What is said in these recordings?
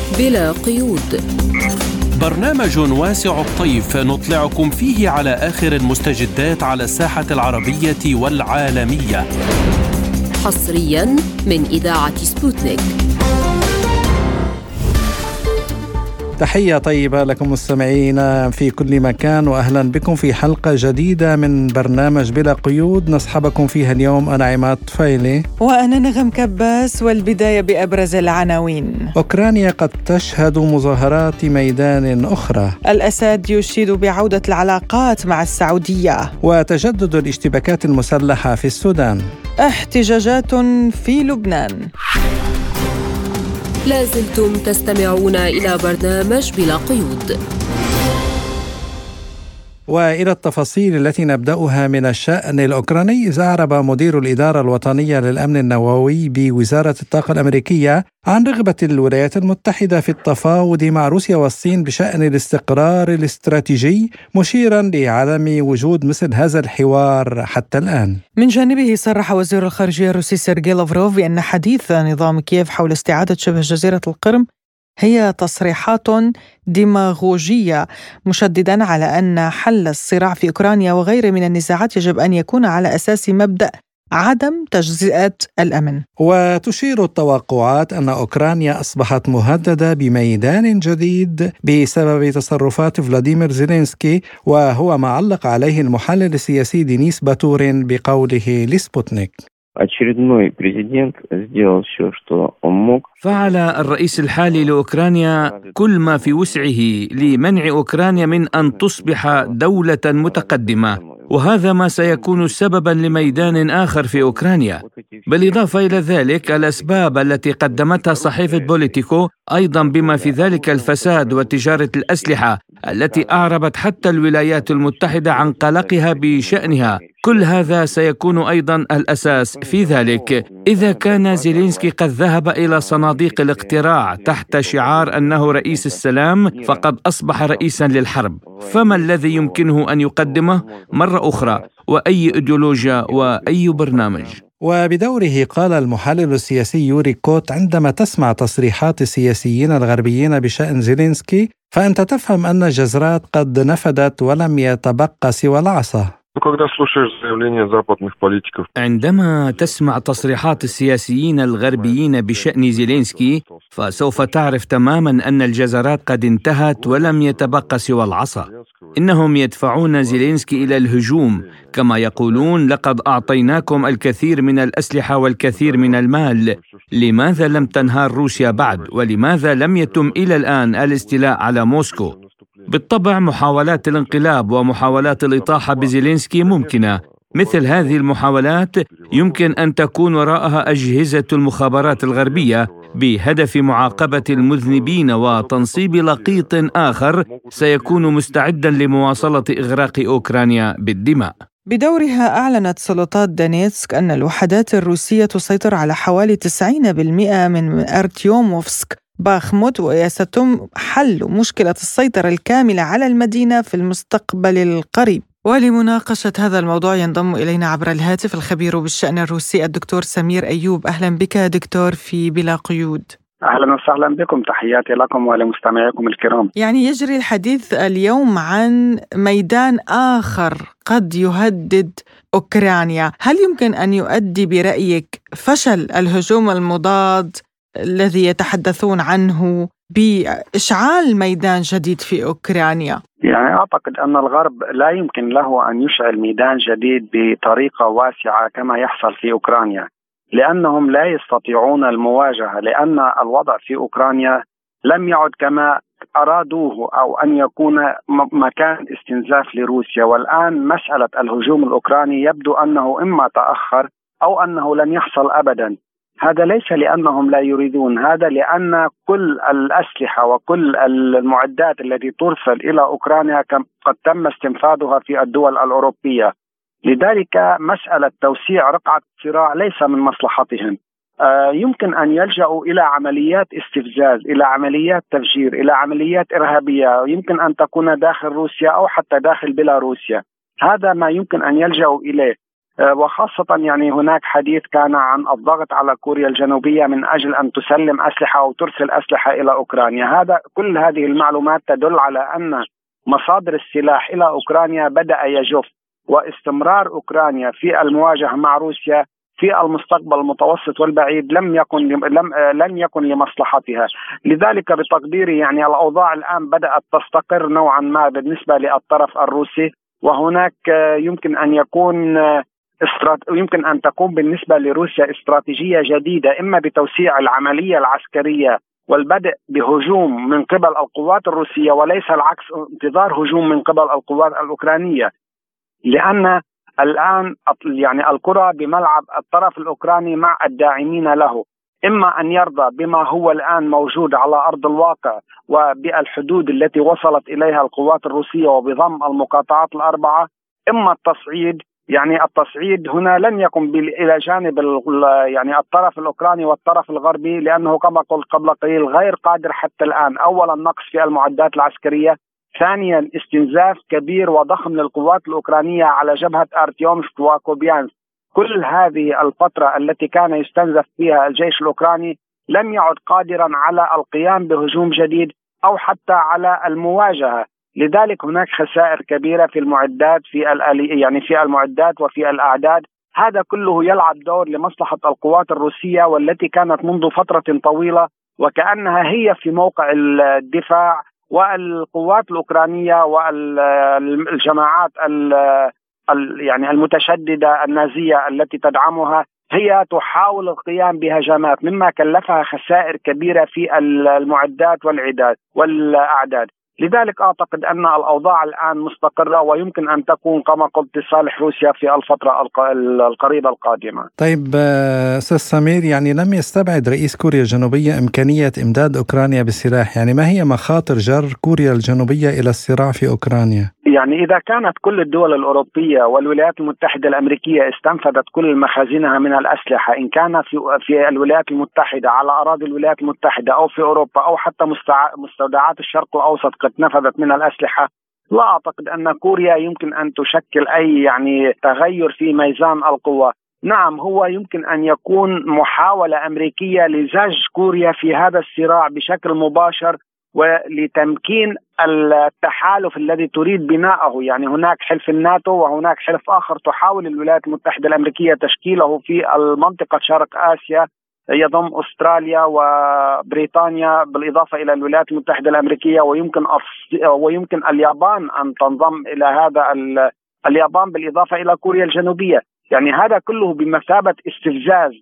بلا قيود، برنامج واسع الطيف نطلعكم فيه على آخر المستجدات على الساحة العربية والعالمية، حصريا من إذاعة سبوتنيك. تحية طيبة لكم مستمعينا في كل مكان، وأهلا بكم في حلقة جديدة من برنامج بلا قيود نصحبكم فيها اليوم أنا عماد طفيلي وأنا نغم كباس. والبداية بأبرز العناوين. أوكرانيا قد تشهد مظاهرات ميدان أخرى، الأسد يشيد بعودة العلاقات مع السعودية، وتجدد الاشتباكات المسلحة في السودان، احتجاجات في لبنان. لازلتم تستمعون إلى برنامج بلا قيود. وإلى التفاصيل التي نبدأها من الشأن الأوكراني. إذ أعرب مدير الإدارة الوطنية للأمن النووي بوزارة الطاقة الأمريكية عن رغبة الولايات المتحدة في التفاوض مع روسيا والصين بشأن الاستقرار الاستراتيجي، مشيرا لعدم وجود مثل هذا الحوار حتى الآن. من جانبه صرح وزير الخارجية الروسي سيرجي لافروف بأن حديث نظام كييف حول استعادة شبه جزيرة القرم هي تصريحات ديماغوجية، مشددا على أن حل الصراع في أوكرانيا وغيره من النزاعات يجب أن يكون على أساس مبدأ عدم تجزئة الأمن. وتشير التوقعات أن أوكرانيا أصبحت مهددة بميدان جديد بسبب تصرفات فلاديمير زيلينسكي، وهو ما علق عليه المحلل السياسي دينيس باتورين بقوله لسبوتنيك: فعل الرئيس الحالي لأوكرانيا كل ما في وسعه لمنع أوكرانيا من أن تصبح دولة متقدمة، وهذا ما سيكون سببا لميدان آخر في أوكرانيا. بالإضافة إلى ذلك الأسباب التي قدمتها صحيفة بوليتيكو أيضا بما في ذلك الفساد وتجارة الأسلحة التي أعربت حتى الولايات المتحدة عن قلقها بشأنها، كل هذا سيكون أيضا الأساس في ذلك. إذا كان زيلينسكي قد ذهب إلى صناديق الاقتراع تحت شعار أنه رئيس السلام، فقد أصبح رئيسا للحرب. فما الذي يمكنه أن يقدمه مرة أخرى؟ وأي إيديولوجيا وأي برنامج؟ وبدوره قال المحلل السياسي يوري كوت: عندما تسمع تصريحات السياسيين الغربيين بشأن زيلينسكي فأنت تفهم أن الجزرات قد نفدت ولم يتبقى سوى العصا. عندما تسمع تصريحات السياسيين الغربيين بشأن زيلينسكي فسوف تعرف تماما أن الجزرات قد انتهت ولم يتبقى سوى العصا. إنهم يدفعون زيلينسكي إلى الهجوم، كما يقولون: لقد أعطيناكم الكثير من الأسلحة والكثير من المال، لماذا لم تنهار روسيا بعد؟ ولماذا لم يتم إلى الآن الاستيلاء على موسكو؟ بالطبع محاولات الانقلاب ومحاولات الإطاحة بزيلينسكي ممكنة. مثل هذه المحاولات يمكن أن تكون وراءها أجهزة المخابرات الغربية بهدف معاقبة المذنبين وتنصيب لقيط آخر سيكون مستعدا لمواصلة إغراق أوكرانيا بالدماء. بدورها أعلنت سلطات دونيتسك أن الوحدات الروسية تسيطر على حوالي 90% من أرتيوموفسك باخموت، وسيتم حل مشكلة السيطرة الكاملة على المدينة في المستقبل القريب. ولمناقشة هذا الموضوع ينضم إلينا عبر الهاتف الخبير بالشأن الروسي الدكتور سمير أيوب. أهلا بك دكتور في بلا قيود. أهلا وسهلا بكم، تحياتي لكم ولمستمعيكم الكرام. يعني يجري الحديث اليوم عن ميدان آخر قد يهدد أوكرانيا، هل يمكن أن يؤدي برأيك فشل الهجوم المضاد الذي يتحدثون عنه بإشعال ميدان جديد في أوكرانيا؟ يعني أعتقد أن الغرب لا يمكن له أن يشعل ميدان جديد بطريقة واسعة كما يحصل في أوكرانيا، لأنهم لا يستطيعون المواجهة، لأن الوضع في أوكرانيا لم يعد كما أرادوه، أو أن يكون مكان استنزاف لروسيا. والآن مسألة الهجوم الأوكراني يبدو أنه إما تأخر أو أنه لن يحصل أبدا. هذا ليس لأنهم لا يريدون، هذا لأن كل الأسلحة وكل المعدات التي ترسل إلى أوكرانيا قد تم استنفاذها في الدول الأوروبية. لذلك مسألة توسيع رقعة الصراع ليس من مصلحتهم. يمكن أن يلجأوا إلى عمليات استفزاز، إلى عمليات تفجير، إلى عمليات إرهابية، يمكن أن تكون داخل روسيا أو حتى داخل بيلاروسيا. هذا ما يمكن أن يلجأوا إليه. وخاصة يعني هناك حديث كان عن الضغط على كوريا الجنوبية من أجل أن تسلم أسلحة أو ترسل أسلحة إلى أوكرانيا. كل هذه المعلومات تدل على أن مصادر السلاح إلى أوكرانيا بدأ يجف، واستمرار أوكرانيا في المواجهة مع روسيا في المستقبل المتوسط والبعيد لن يكن لمصلحتها. لذلك بتقديري يعني الأوضاع الآن بدأت تستقر نوعا ما بالنسبة للطرف الروسي، وهناك يمكن أن تكون بالنسبة لروسيا استراتيجية جديدة، إما بتوسيع العملية العسكرية والبدء بهجوم من قبل القوات الروسية وليس العكس، انتظار هجوم من قبل القوات الأوكرانية، لأن الآن يعني الكرة بملعب الطرف الأوكراني مع الداعمين له، إما أن يرضى بما هو الآن موجود على أرض الواقع وبالحدود التي وصلت إليها القوات الروسية وبضم المقاطعات الأربعة، إما التصعيد. يعني التصعيد هنا لن يكن إلى جانب يعني الطرف الأوكراني والطرف الغربي، لأنه كما قلت قبل قليل غير قادر حتى الآن، أولا نقص في المعدات العسكرية، ثانيا استنزاف كبير وضخم للقوات الأوكرانية على جبهة أرتيومسك وكوبيانسك. كل هذه الفترة التي كان يستنزف فيها الجيش الأوكراني لم يعد قادرا على القيام بهجوم جديد أو حتى على المواجهة. لذلك هناك خسائر كبيرة في المعدات في المعدات وفي الأعداد. هذا كله يلعب دور لمصلحة القوات الروسية، والتي كانت منذ فترة طويلة وكأنها هي في موقع الدفاع، والقوات الأوكرانية والجماعات يعني المتشددة النازية التي تدعمها هي تحاول القيام بهجمات، مما كلفها خسائر كبيرة في المعدات والأعداد. لذلك أعتقد أن الأوضاع الآن مستقرة، ويمكن أن تكون كما قلت لصالح روسيا في الفترة القريبة القادمة. طيب أستاذ سمير، يعني لم يستبعد رئيس كوريا الجنوبية إمكانية إمداد أوكرانيا بالسلاح، يعني ما هي مخاطر جر كوريا الجنوبية إلى الصراع في أوكرانيا؟ يعني إذا كانت كل الدول الأوروبية والولايات المتحدة الأمريكية استنفذت كل مخازنها من الأسلحة، إن كان في الولايات المتحدة على أراضي الولايات المتحدة أو في أوروبا أو حتى مستودعات الشرق الأوسط قد نفذت من الأسلحة، لا أعتقد أن كوريا يمكن أن تشكل أي يعني تغير في ميزان القوى. نعم، هو يمكن أن يكون محاولة أمريكية لزج كوريا في هذا الصراع بشكل مباشر ولتمكين التحالف الذي تريد بناءه. يعني هناك حلف الناتو وهناك حلف آخر تحاول الولايات المتحدة الأمريكية تشكيله في المنطقة شرق آسيا، يضم أستراليا وبريطانيا بالإضافة إلى الولايات المتحدة الأمريكية، ويمكن اليابان أن تنضم إلى هذا اليابان بالإضافة إلى كوريا الجنوبية. يعني هذا كله بمثابة استفزاز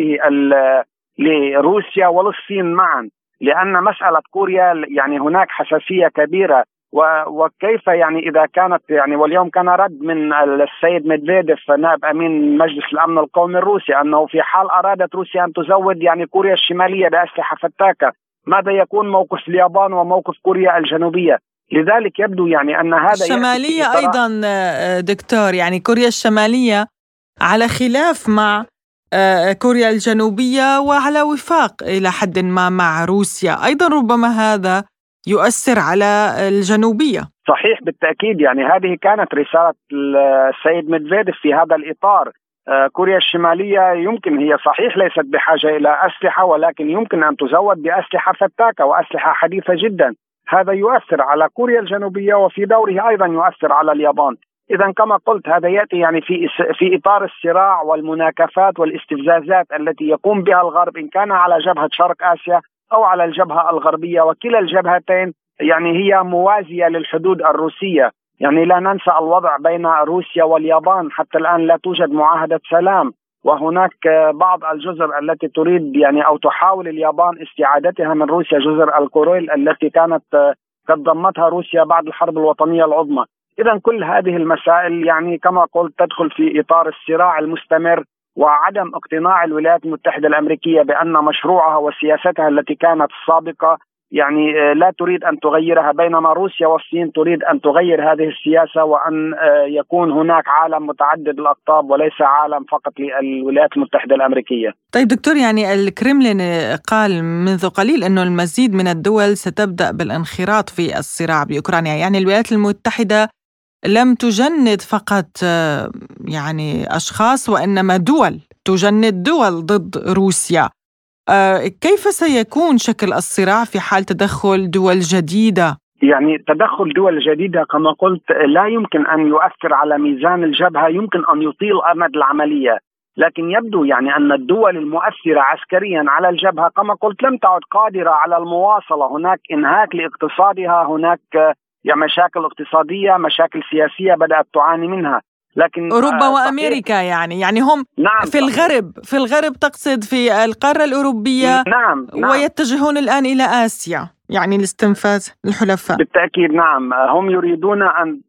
لروسيا وللصين معا، لأن مسألة كوريا يعني هناك حساسية كبيرة. وكيف يعني إذا كانت يعني واليوم كان رد من السيد ميدفيديف نائب أمين مجلس الأمن القومي الروسي أنه في حال أرادت روسيا أن تزود يعني كوريا الشمالية بأسلحة فتاكة، ماذا يكون موقف اليابان وموقف كوريا الجنوبية؟ لذلك يبدو يعني أن هذا الشمالية أيضا دكتور، يعني كوريا الشمالية على خلاف مع كوريا الجنوبية وعلى وفاق إلى حد ما مع روسيا، أيضا ربما هذا يؤثر على الجنوبية. صحيح بالتأكيد، يعني هذه كانت رسالة السيد ميدفيديف في هذا الإطار. كوريا الشمالية يمكن هي صحيح ليست بحاجة إلى أسلحة، ولكن يمكن أن تزود بأسلحة فتاكة وأسلحة حديثة جدا. هذا يؤثر على كوريا الجنوبية وفي دوره أيضا يؤثر على اليابان. إذا كما قلت هذا يأتي يعني في إطار الصراع والمناكفات والاستفزازات التي يقوم بها الغرب، إن كان على جبهة شرق آسيا أو على الجبهة الغربية، وكلا الجبهتين يعني هي موازية للحدود الروسية. يعني لا ننسى الوضع بين روسيا واليابان، حتى الآن لا توجد معاهدة سلام، وهناك بعض الجزر التي تريد يعني أو تحاول اليابان استعادتها من روسيا، جزر الكوريل التي كانت قد ضمتها روسيا بعد الحرب الوطنية العظمى. إذن كل هذه المسائل يعني كما قلت تدخل في إطار الصراع المستمر وعدم اقتناع الولايات المتحدة الأمريكية بأن مشروعها وسياستها التي كانت السابقة يعني لا تريد أن تغيرها، بينما روسيا والصين تريد أن تغير هذه السياسة وأن يكون هناك عالم متعدد الأقطاب وليس عالم فقط للولايات المتحدة الأمريكية. طيب دكتور، يعني الكرملين قال منذ قليل أنه المزيد من الدول ستبدأ بالانخراط في الصراع بأوكرانيا، يعني الولايات المتحدة لم تجند فقط يعني أشخاص، وإنما دول تجند دول ضد روسيا. كيف سيكون شكل الصراع في حال تدخل دول جديدة؟ يعني تدخل دول جديدة كما قلت لا يمكن أن يؤثر على ميزان الجبهة، يمكن أن يطيل أمد العملية، لكن يبدو يعني أن الدول المؤثرة عسكريا على الجبهة كما قلت لم تعد قادرة على المواصلة. هناك انهاك لاقتصادها، هناك يعني مشاكل اقتصادية، مشاكل سياسية بدأت تعاني منها. لكن أوروبا وأمريكا يعني هم نعم في الغرب تقصد في القارة الأوروبية. نعم. ويتجهون الآن إلى آسيا يعني لاستنفاذ الحلفاء. بالتأكيد نعم، هم يريدون أن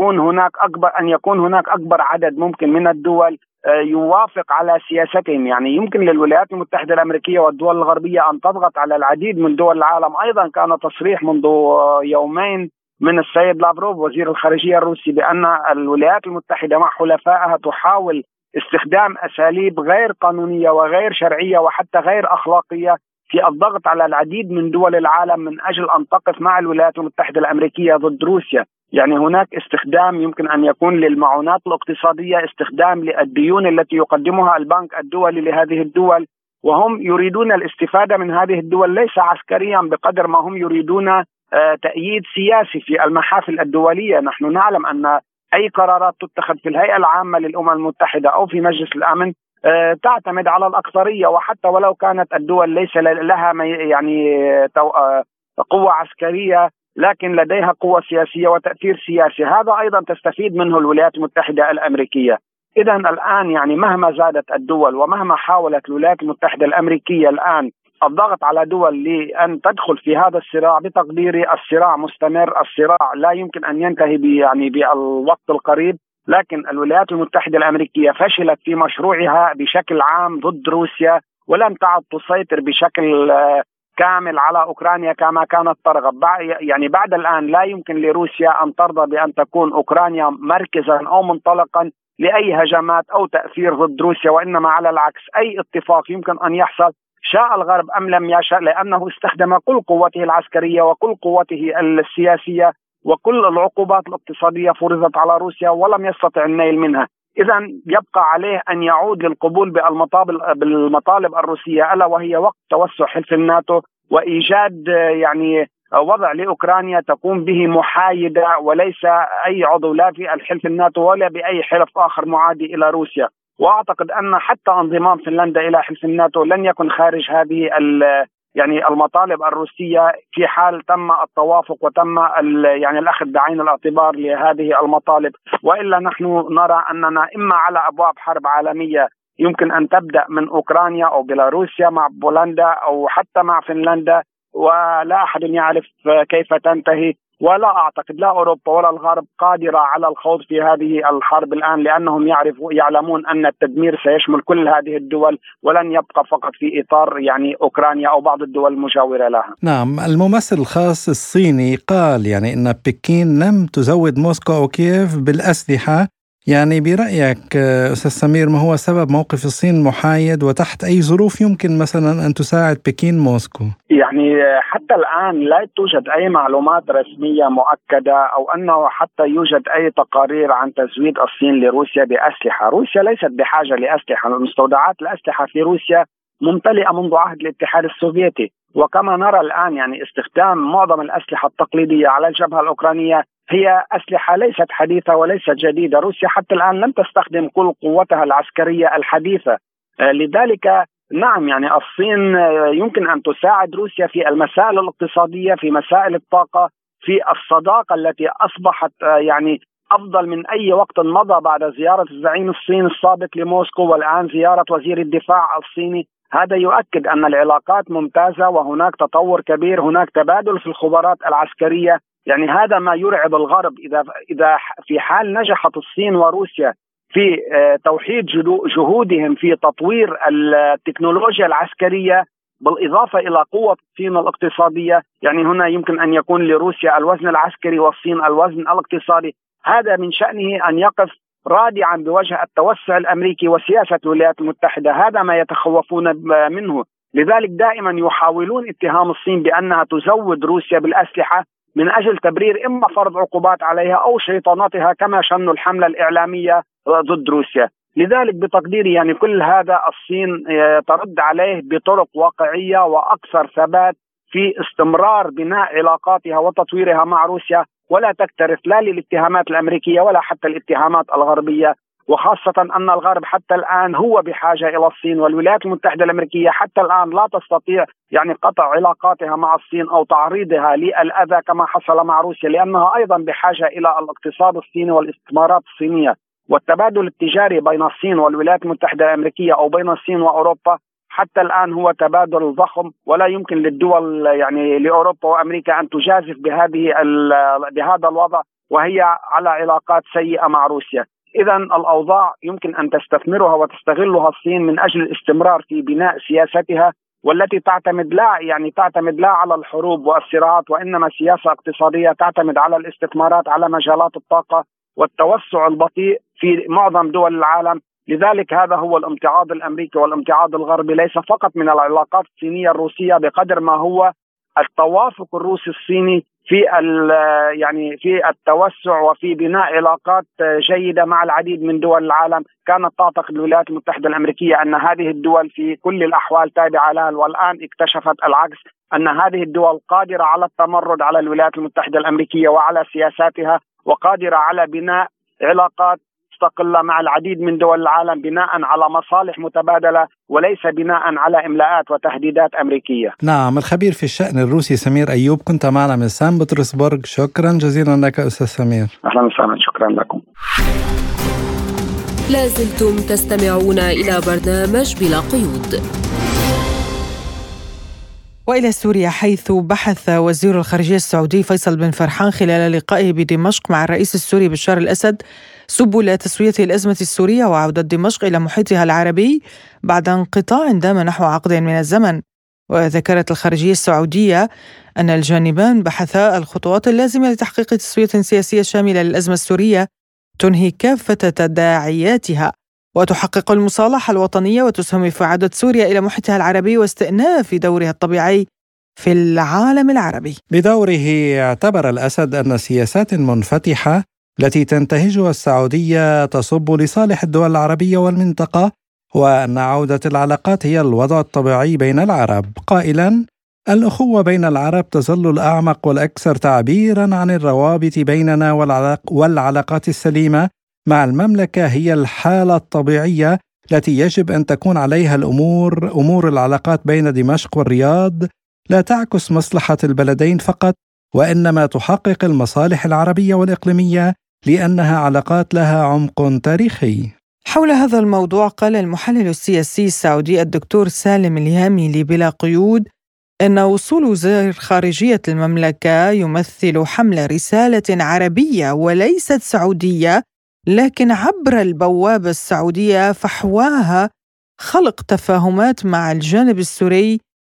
يكون هناك أكبر عدد ممكن من الدول يوافق على سياستهم. يعني يمكن للولايات المتحدة الأمريكية والدول الغربية أن تضغط على العديد من دول العالم. أيضا كان تصريح منذ يومين من السيد لافروف وزير الخارجية الروسي بأن الولايات المتحدة مع حلفائها تحاول استخدام أساليب غير قانونية وغير شرعية وحتى غير أخلاقية في الضغط على العديد من دول العالم من أجل أن تقف مع الولايات المتحدة الأمريكية ضد روسيا. يعني هناك استخدام يمكن أن يكون للمعونات الاقتصادية، استخدام للديون التي يقدمها البنك الدولي لهذه الدول، وهم يريدون الاستفادة من هذه الدول ليس عسكريا بقدر ما هم يريدون تأييد سياسي في المحافل الدولية. نحن نعلم أن أي قرارات تتخذ في الهيئة العامة للأمم المتحدة أو في مجلس الأمن تعتمد على الأكثرية، وحتى ولو كانت الدول ليس لها يعني قوة عسكرية لكن لديها قوة سياسية وتأثير سياسي، هذا أيضا تستفيد منه الولايات المتحدة الأمريكية. إذن الآن يعني مهما زادت الدول ومهما حاولت الولايات المتحدة الأمريكية الآن الضغط على دول لأن تدخل في هذا الصراع، بتقديري الصراع مستمر، الصراع لا يمكن أن ينتهي بالوقت القريب. لكن الولايات المتحدة الأمريكية فشلت في مشروعها بشكل عام ضد روسيا، ولم تعد تسيطر بشكل كامل على أوكرانيا كما كانت ترغب. يعني بعد الآن لا يمكن لروسيا أن ترضى بأن تكون أوكرانيا مركزا أو منطلقا لأي هجمات أو تأثير ضد روسيا، وإنما على العكس أي اتفاق يمكن أن يحصل شاء الغرب أم لم يشاء، لأنه استخدم كل قوته العسكرية وكل قوته السياسية وكل العقوبات الاقتصادية فرضت على روسيا ولم يستطع النيل منها. إذن يبقى عليه أن يعود للقبول بالمطالب الروسية، ألا وهي وقت توسع حلف الناتو وإيجاد يعني وضع لأوكرانيا تقوم به محايدة وليس أي عضو لا في الحلف الناتو ولا بأي حلف آخر معادي إلى روسيا. وأعتقد أن حتى انضمام فنلندا إلى حلف الناتو لن يكن خارج هذه يعني المطالب الروسية في حال تم التوافق وتم يعني الأخذ بعين الاعتبار لهذه المطالب. وإلا نحن نرى أننا إما على أبواب حرب عالمية يمكن أن تبدأ من أوكرانيا أو بيلاروسيا مع بولندا أو حتى مع فنلندا، ولا أحد يعرف كيف تنتهي. ولا أعتقد لا أوروبا ولا الغرب قادرة على الخوض في هذه الحرب الآن، لأنهم يعلمون أن التدمير سيشمل كل هذه الدول ولن يبقى فقط في إطار يعني أوكرانيا أو بعض الدول المجاورة لها. نعم، الممثل الخاص الصيني قال يعني أن بكين لم تزود موسكو أو كييف بالأسلحة. يعني برأيك أستاذ سمير، ما هو سبب موقف الصين المحايد، وتحت أي ظروف يمكن مثلا أن تساعد بكين موسكو؟ يعني حتى الآن لا توجد أي معلومات رسمية مؤكدة أو أنه حتى يوجد أي تقارير عن تزويد الصين لروسيا بأسلحة. روسيا ليست بحاجة لأسلحة، مستودعات الأسلحة في روسيا ممتلئة منذ عهد الاتحاد السوفيتي، وكما نرى الآن يعني استخدام معظم الأسلحة التقليدية على الجبهة الأوكرانية هي أسلحة ليست حديثة وليست جديدة. روسيا حتى الآن لم تستخدم كل قوتها العسكرية الحديثة، لذلك نعم يعني الصين يمكن أن تساعد روسيا في المسائل الاقتصادية، في مسائل الطاقة، في الصداقة التي أصبحت يعني أفضل من أي وقت مضى بعد زيارة الزعيم الصيني السابق لموسكو والآن زيارة وزير الدفاع الصيني. هذا يؤكد أن العلاقات ممتازة وهناك تطور كبير، هناك تبادل في الخبرات العسكرية. يعني هذا ما يرعب الغرب إذا في حال نجحت الصين وروسيا في توحيد جهودهم في تطوير التكنولوجيا العسكرية بالإضافة إلى قوة الصين الاقتصادية، يعني هنا يمكن أن يكون لروسيا الوزن العسكري والصين الوزن الاقتصادي. هذا من شأنه أن يقف رادعا بوجه التوسع الأمريكي وسياسة الولايات المتحدة، هذا ما يتخوفون منه. لذلك دائما يحاولون اتهام الصين بأنها تزود روسيا بالأسلحة، من أجل تبرير إما فرض عقوبات عليها أو شيطنتها كما شنوا الحملة الإعلامية ضد روسيا. لذلك بتقديري يعني كل هذا الصين ترد عليه بطرق واقعية وأكثر ثبات في استمرار بناء علاقاتها وتطويرها مع روسيا، ولا تكترث لا للاتهامات الأمريكية ولا حتى الاتهامات الغربية، وخاصة أن الغرب حتى الآن هو بحاجة إلى الصين، والولايات المتحدة الأمريكية حتى الآن لا تستطيع يعني قطع علاقاتها مع الصين أو تعريضها للأذى كما حصل مع روسيا، لأنها أيضا بحاجة إلى الاقتصاد الصيني والاستثمارات الصينية، والتبادل التجاري بين الصين والولايات المتحدة الأمريكية أو بين الصين وأوروبا حتى الآن هو تبادل ضخم، ولا يمكن للدول يعني لأوروبا وأمريكا أن تجازف بهذا الوضع وهي على علاقات سيئة مع روسيا. إذا الأوضاع يمكن أن تستثمرها وتستغلها الصين من أجل الاستمرار في بناء سياستها، والتي تعتمد لا على الحروب والصراعات، وإنما سياسة اقتصادية تعتمد على الاستثمارات على مجالات الطاقة والتوسع البطيء في معظم دول العالم. لذلك هذا هو الامتعاض الأمريكي والامتعاض الغربي، ليس فقط من العلاقات الصينية الروسية بقدر ما هو التوافق الروسي الصيني في التوسع وفي بناء علاقات جيدة مع العديد من دول العالم. كانت تعتقد الولايات المتحدة الأمريكية أن هذه الدول في كل الأحوال تابعة لها، والآن اكتشفت العكس، أن هذه الدول قادرة على التمرد على الولايات المتحدة الأمريكية وعلى سياساتها، وقادرة على بناء علاقات مستقلة مع العديد من دول العالم بناء على مصالح متبادلة وليس بناء على إملاءات وتهديدات أمريكية. نعم، الخبير في الشأن الروسي سمير أيوب كنت معنا من سان بطرسبرغ. شكرا جزيلا لك أستاذ سمير. أهلا وسهلا، شكرا لكم. لازلتم تستمعون إلى برنامج بلا قيود. وإلى سوريا، حيث بحث وزير الخارجية السعودي فيصل بن فرحان خلال لقائه بدمشق مع الرئيس السوري بشار الأسد سبل تسوية الأزمة السورية وعودة دمشق إلى محيطها العربي بعد انقطاع دام نحو عقد من الزمن. وذكرت الخارجية السعودية أن الجانبان بحثا الخطوات اللازمة لتحقيق تسوية سياسية شاملة للأزمة السورية تنهي كافة تداعياتها وتحقق المصالحة الوطنية وتسهم في عودة سوريا إلى محيطها العربي واستئناف دورها الطبيعي في العالم العربي. بدوره اعتبر الأسد أن السياسات المنفتحة التي تنتهجها السعودية تصب لصالح الدول العربية والمنطقة، وأن عودة العلاقات هي الوضع الطبيعي بين العرب، قائلا: الأخوة بين العرب تظل الأعمق والأكثر تعبيرا عن الروابط بيننا والعلاقات السليمة مع المملكة هي الحالة الطبيعية التي يجب أن تكون عليها أمور العلاقات بين دمشق والرياض لا تعكس مصلحة البلدين فقط، وإنما تحقق المصالح العربية والإقليمية لأنها علاقات لها عمق تاريخي. حول هذا الموضوع قال المحلل السياسي السعودي الدكتور سالم اليامي لبلا قيود أن وصول وزير خارجية المملكة يمثل حمل رسالة عربية وليست سعودية، لكن عبر البوابة السعودية فحواها خلق تفاهمات مع الجانب السوري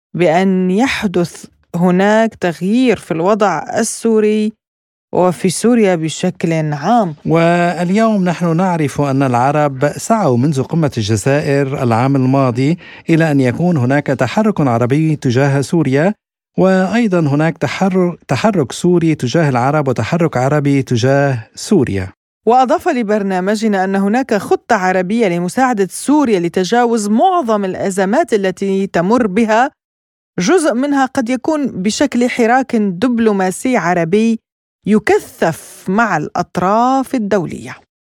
بأن يحدث هناك تغيير في الوضع السوري وفي سوريا بشكل عام. واليوم نحن نعرف أن العرب سعوا منذ قمة الجزائر العام الماضي إلى أن يكون هناك تحرك عربي تجاه سوريا، وأيضا هناك تحرك سوري تجاه العرب وتحرك عربي تجاه سوريا. وأضاف لبرنامجنا أن هناك خطة عربية لمساعدة سوريا لتجاوز معظم الأزمات التي تمر بها، جزء منها قد يكون بشكل حراك دبلوماسي عربي يكثف مع الأطراف الدولية.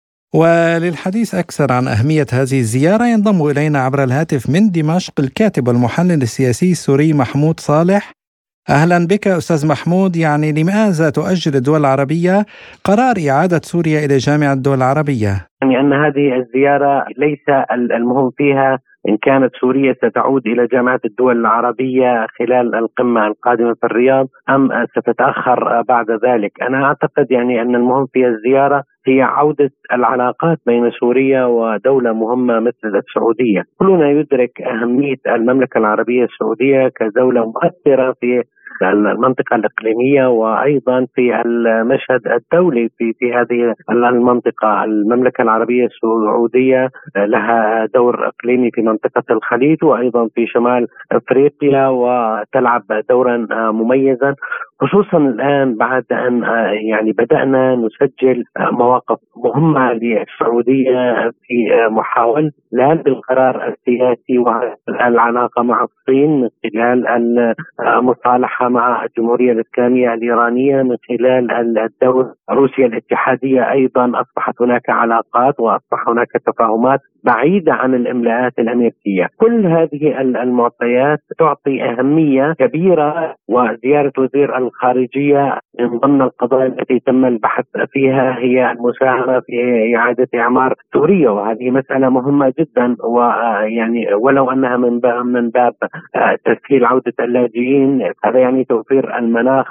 وللحديث أكثر عن أهمية هذه الزيارة ينضم إلينا عبر الهاتف من دمشق الكاتب والمحلل السياسي السوري محمود صالح. أهلا بك أستاذ محمود. يعني لماذا تؤجل الدول العربية قرار إعادة سوريا إلى جامعة الدول العربية؟ يعني أن هذه الزيارة ليس المهم فيها إن كانت سوريا ستعود إلى جامعة الدول العربية خلال القمة القادمة في الرياض أم ستتأخر بعد ذلك. أنا أعتقد يعني أن المهم في الزيارة هي عودة العلاقات بين سوريا ودولة مهمة مثل السعودية. كلنا يدرك أهمية المملكة العربية السعودية كدولة مؤثرة في المنطقة الإقليمية وأيضا في المشهد الدولي في هذه المنطقة. المملكة العربية السعودية لها دور إقليمي في منطقة الخليج وأيضا في شمال أفريقيا وتلعب دورا مميزا، خصوصا الآن بعد أن يعني بدأنا نسجل مواقف مهمة للسعودية في محاولة لهذا القرار السياسي والعلاقة مع الصين من خلال المصالحة مع الجمهورية الإسلامية الإيرانية، من خلال الدولة روسيا الاتحادية أيضا أصبحت هناك علاقات وأصبح هناك تفاهمات بعيدة عن الإملاءات الأمريكية. كل هذه المعطيات تعطي أهمية كبيرة، وزيارة وزير الخارجية من ضمن القضايا التي تم البحث فيها هي المساهمة في إعادة إعمار سوريا، وهذه مسألة مهمة جدا، ويعني ولو أنها من باب تسهيل عودة اللاجئين، هذا يعني توفير المناخ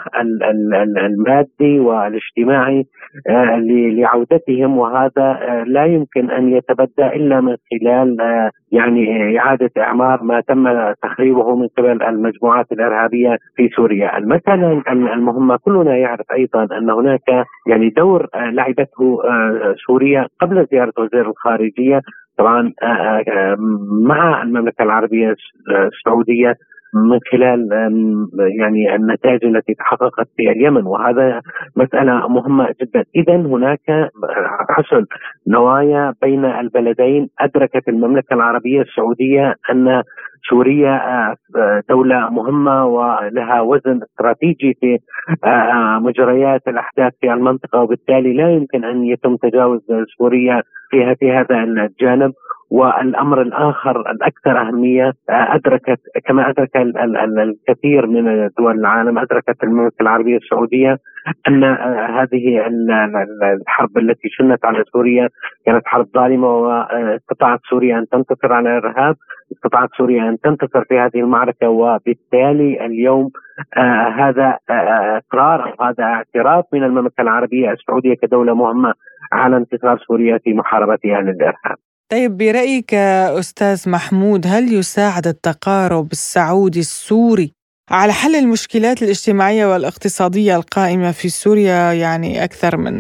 المادي والاجتماعي لعودتهم، وهذا لا يمكن أن يتبدى إلا من خلال يعني إعادة إعمار ما تم تخريبه من قبل المجموعات الإرهابية في سوريا. المسألة المهمة، كلنا يعرف أيضا أن هناك يعني دور لعبته سوريا قبل زيارة وزير الخارجية طبعا مع المملكة العربية السعودية من خلال يعني النتائج التي تحققت في اليمن، وهذا مسألة مهمة جدا. إذن هناك حسن نوايا بين البلدين. أدركت المملكة العربية السعودية أن سوريا دولة مهمة ولها وزن استراتيجي في مجريات الأحداث في المنطقة، وبالتالي لا يمكن أن يتم تجاوز سوريا في هذا الجانب. والأمر الآخر الأكثر أهمية، أدركت كما أدرك الكثير من دول العالم، أدركت المملكة العربية السعودية أن هذه الحرب التي شنت على سوريا كانت حرب ظالمة، واستطاعت سوريا أن تنتصر على الإرهاب، استطاعت سوريا أن تنتصر في هذه المعركة، وبالتالي اليوم هذا إقرار، هذا اعتراف من المملكة العربية السعودية كدولة مهمة على انتصار سوريا في محاربتها للإرهاب. طيب، برأيك أستاذ محمود، هل يساعد التقارب السعودي السوري على حل المشكلات الاجتماعية والاقتصادية القائمة في سوريا يعني أكثر من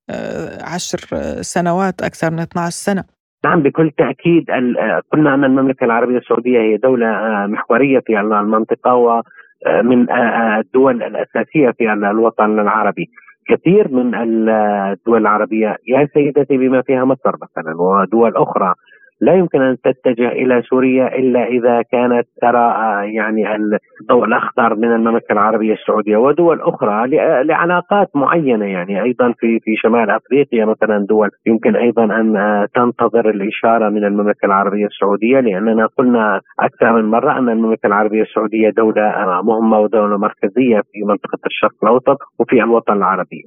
10 سنوات، أكثر من 12 سنة؟ نعم بكل تأكيد. قلنا أن المملكة العربية السعودية هي دولة محورية في المنطقة ومن الدول الأساسية في الوطن العربي. كثير من الدول العربية يا سيدتي بما فيها مصر مثلا ودول أخرى لا يمكن أن تتجه إلى سوريا إلا إذا كانت ترى يعني الضوء الأخضر من المملكة العربية السعودية، ودول أخرى لعلاقات معينة، يعني أيضا في شمال أفريقيا مثلا دول يمكن أيضا أن تنتظر الإشارة من المملكة العربية السعودية، لأننا قلنا أكثر من مرة أن المملكة العربية السعودية دولة مهمة ودولة مركزية في منطقة الشرق الأوسط وفي الوطن العربي.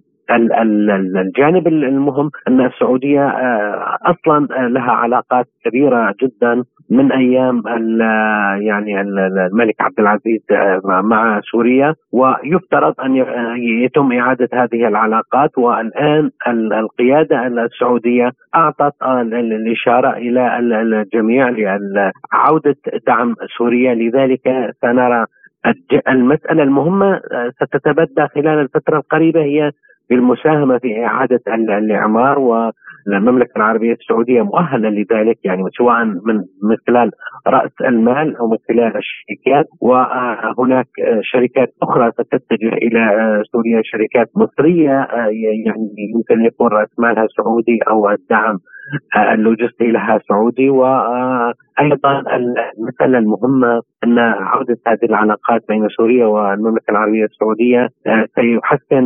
الجانب المهم أن السعودية أصلا لها علاقات كبيرة جدا من أيام يعني الملك عبد العزيز مع سوريا، ويفترض أن يتم إعادة هذه العلاقات. والآن القيادة السعودية أعطت الإشارة إلى الجميع لعودة دعم سوريا، لذلك سنرى المسألة المهمة ستتبدى خلال الفترة القريبة هي بالمساهمة في إعادة الإعمار، والمملكة العربية السعودية مؤهلة لذلك، يعني سواء من خلال رأس المال أو من خلال الشركات. وهناك شركات أخرى ستتجه إلى سوريا، شركات مصرية يعني يمكن يكون رأس مالها سعودي أو الدعم اللوجستي لها سعودي. وأيضا المسألة المهمة أن عودة هذه العلاقات بين سوريا والمملكة العربية السعودية سيحسن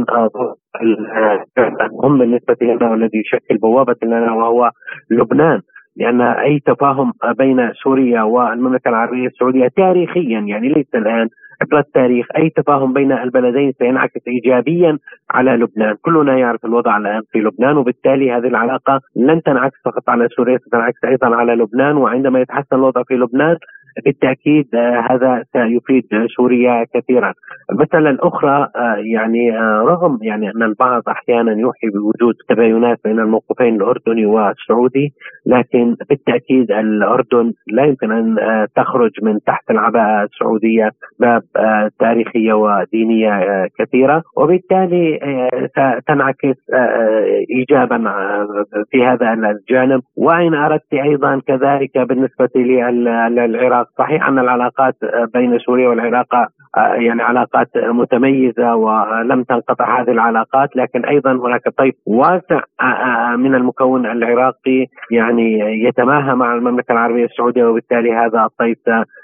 المهم بالنسبة لنا والذي يشكل بوابة لنا وهو لبنان، لأن أي تفاهم بين سوريا والمملكة العربية السعودية تاريخيا، يعني ليس الآن، عبر التاريخ، أي تفاهم بين البلدين سينعكس إيجابيا على لبنان. كلنا يعرف الوضع الآن في لبنان، وبالتالي هذه العلاقة لن تنعكس فقط على سوريا، ستنعكس أيضا على لبنان، وعندما يتحسن الوضع في لبنان بالتأكيد هذا سيفيد سوريا كثيرا. المسألة الأخرى يعني رغم يعني أن البعض أحيانا يوحي بوجود تباينات بين الموقفين الأردني والسعودي، لكن بالتأكيد الأردن لا يمكن أن تخرج من تحت العباءة السعودية، باب تاريخية ودينية كثيرة، وبالتالي ستنعكس إيجابا في هذا الجانب. وإن أردت أيضا كذلك بالنسبة للعراق، صحيح أن العلاقات بين سوريا والعراق يعني علاقات متميزة ولم تنقطع هذه العلاقات، لكن أيضا هناك طيف واسع من المكون العراقي يعني يتماهى مع المملكة العربية السعودية، وبالتالي هذا الطيف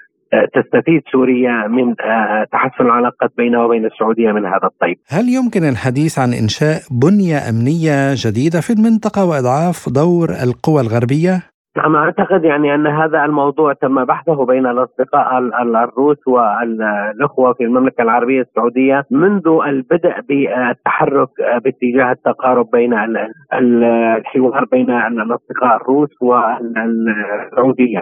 تستفيد سوريا من تحسن العلاقات بينها وبين السعودية من هذا الطيف. هل يمكن الحديث عن إنشاء بنية أمنية جديدة في المنطقة وإضعاف دور القوى الغربية؟ نعم، أعتقد يعني أن هذا الموضوع تم بحثه بين الأصدقاء الروس والأخوة في المملكة العربية السعودية منذ البدء بالتحرك باتجاه التقارب بين الحوار بين الأصدقاء الروس والسعودية،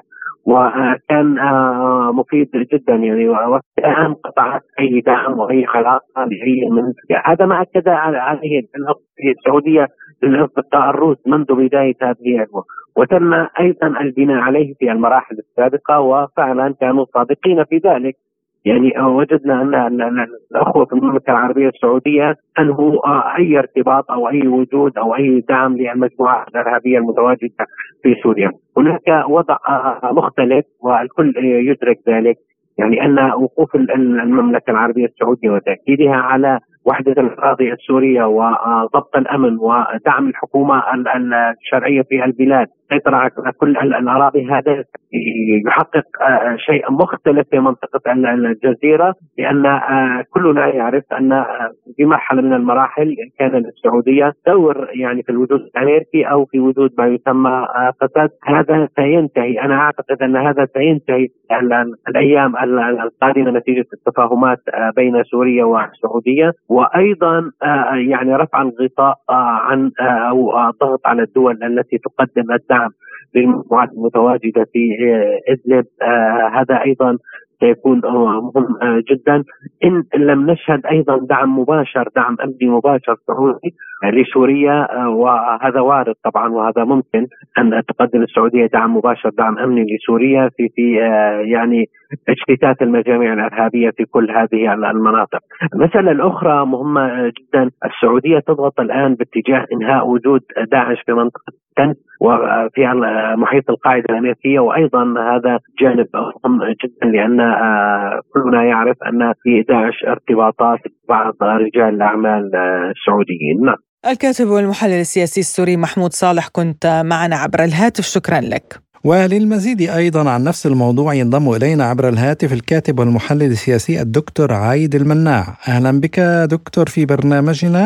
وكان مفيد جدا يعني، والآن قطعت أي دعم وأي علاقة لأي منطقة. هذا ما أكد عليه السعودية للأصدقاء الروس منذ بداية هذه وتم أيضا البناء عليه في المراحل السابقة، وفعلا كانوا صادقين في ذلك. يعني وجدنا أن الأخوة في المملكة العربية السعودية أنهوا أي ارتباط أو أي وجود أو أي دعم للمجموعات الإرهابية المتواجدة في سوريا. هناك وضع مختلف والكل يدرك ذلك، يعني أن وقوف المملكة العربية السعودية وتأكيدها على وحدة الأراضي السورية وضبط الأمن ودعم الحكومة الشرعية في البلاد، سيطرة على كل الأراضي، هذا يحقق شيء مختلف في منطقة الجزيرة، لأن كلنا يعرف أن في مرحلة من المراحل كان للسعودية دور يعني في الوجود الأمريكي أو في وجود ما يسمى فساد. هذا سينتهي، أنا أعتقد أن هذا سينتهي الأيام القادمة نتيجة التفاهمات بين سوريا والسعودية، وأيضا يعني رفع الغطاء عن أو الضغط على الدول التي تقدم الدعم للمجموعات المتواجدة في إدلب. هذا أيضا سيكون مهم جدا إن لم نشهد أيضا دعم مباشر، دعم أمني مباشر سعودي لسوريا، وهذا وارد طبعا، وهذا ممكن أن تقدم السعودية دعم مباشر، دعم أمني لسوريا في يعني اجتثاث المجاميع الإرهابية في كل هذه المناطق. المسألة الأخرى مهمة جدا، السعودية تضغط الآن باتجاه إنهاء وجود داعش في منطقة تنس وفي محيط القاعدة الأمريكية، وأيضا هذا جانب مهم جدا، لأن كلنا يعرف أن في داعش ارتباطات بعض رجال الأعمال السعوديين. الكاتب والمحلل السياسي السوري محمود صالح، كنت معنا عبر الهاتف، شكرا لك. وللمزيد أيضا عن نفس الموضوع ينضم إلينا عبر الهاتف الكاتب والمحلل السياسي الدكتور عايد المناع. أهلا بك دكتور في برنامجنا،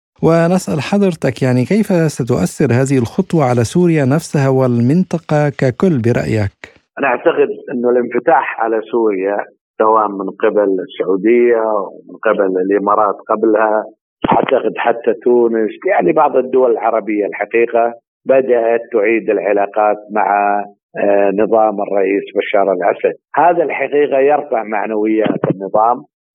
ونسأل حضرتك يعني كيف ستؤثر هذه الخطوة على سوريا نفسها والمنطقة ككل برأيك؟ أنا أعتقد أنه الانفتاح على سوريا سواء من قبل السعودية ومن قبل الإمارات قبلها، أعتقد حتى تونس، يعني بعض الدول العربية الحقيقة بدأت تعيد العلاقات مع نظام الرئيس بشار الأسد. هذا الحقيقة يرفع معنويات النظام،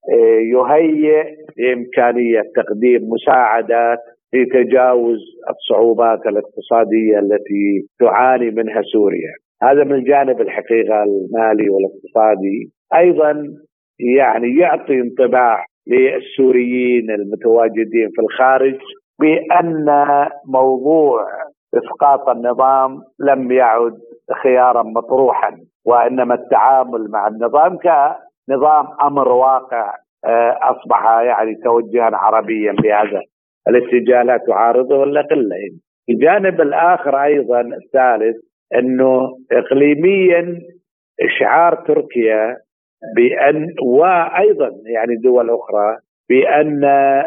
يهيئ لإمكانية تقديم مساعدات في تجاوز الصعوبات الاقتصادية التي تعاني منها سوريا. هذا من الجانب الحقيقة المالي والاقتصادي. أيضا يعني يعطي انطباع للسوريين المتواجدين في الخارج بأن موضوع إسقاط النظام لم يعد خيارا مطروحا، وإنما التعامل مع النظام كنظام أمر واقع أصبح يعني توجها عربيا بهذا الاتجاه لا تعارضه إلا قلة. الجانب الآخر أيضا الثالث أنه إقليميا إشعار تركيا بأن وأيضا يعني دول أخرى بأن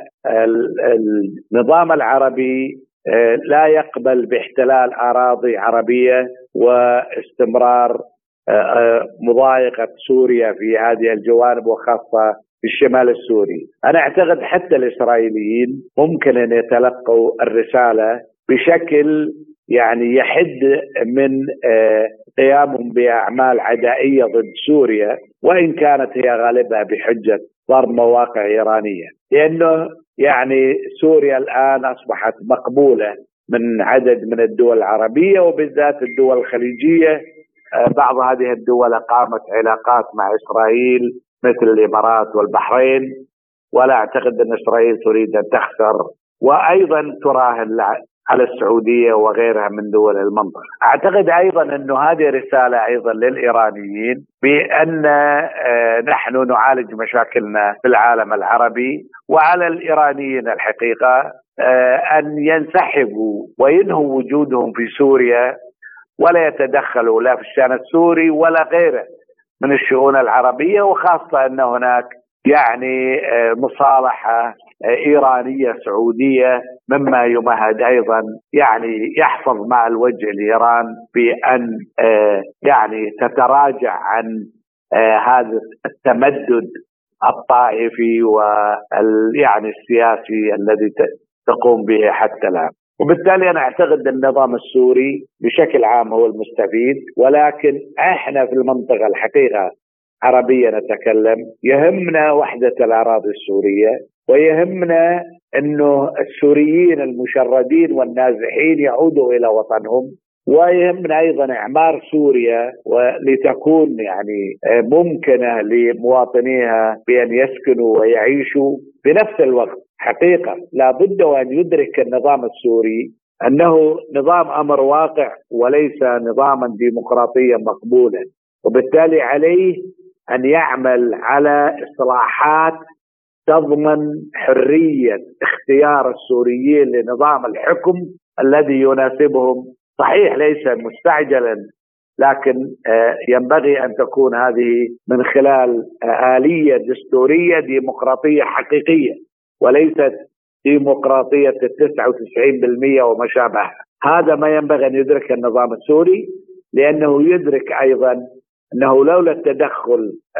النظام العربي لا يقبل باحتلال أراضي عربية واستمرار مضايقة سوريا في هذه الجوانب وخاصة في الشمال السوري. أنا أعتقد حتى الإسرائيليين ممكن أن يتلقوا الرسالة بشكل يعني يحد من قيامهم بأعمال عدائية ضد سوريا، وإن كانت هي غالبها بحجة ضرب مواقع إيرانية، لأنه يعني سوريا الآن أصبحت مقبولة من عدد من الدول العربية وبالذات الدول الخليجية. بعض هذه الدول قامت علاقات مع إسرائيل مثل الإمارات والبحرين، ولا أعتقد أن إسرائيل تريد أن تخسر، وأيضا تراهن على السعودية وغيرها من دول المنطقة. أعتقد أيضا أنه هذه رسالة أيضا للإيرانيين بأن نحن نعالج مشاكلنا في العالم العربي، وعلى الإيرانيين الحقيقة أن ينسحبوا وينهوا وجودهم في سوريا ولا يتدخلوا لا في الشأن السوري ولا غيره من الشؤون العربية، وخاصة أن هناك يعني مصالحة إيرانية سعودية مما يمهد أيضا يعني يحفظ مع الوجه لإيران بأن يعني تتراجع عن هذا التمدد الطائفي ويعني السياسي الذي تقوم به حتى الآن. وبالتالي أنا أعتقد النظام السوري بشكل عام هو المستفيد، ولكن إحنا في المنطقة الحقيقة عربية نتكلم يهمنا وحدة الأراضي السورية، ويهمنا أنه السوريين المشردين والنازحين يعودوا إلى وطنهم، ويهمنا أيضا إعمار سوريا ولتكون يعني ممكنة لمواطنيها بأن يسكنوا ويعيشوا. بنفس الوقت حقيقة لا بد وأن يدرك النظام السوري أنه نظام أمر واقع وليس نظاما ديمقراطيا مقبولا، وبالتالي عليه أن يعمل على إصلاحات تضمن حرية اختيار السوريين لنظام الحكم الذي يناسبهم. صحيح ليس مستعجلا، لكن ينبغي أن تكون هذه من خلال آلية دستورية ديمقراطية حقيقية، وليست ديمقراطية 99% وما شابه. هذا ما ينبغي أن يدرك النظام السوري، لأنه يدرك أيضا أنه لولا التدخل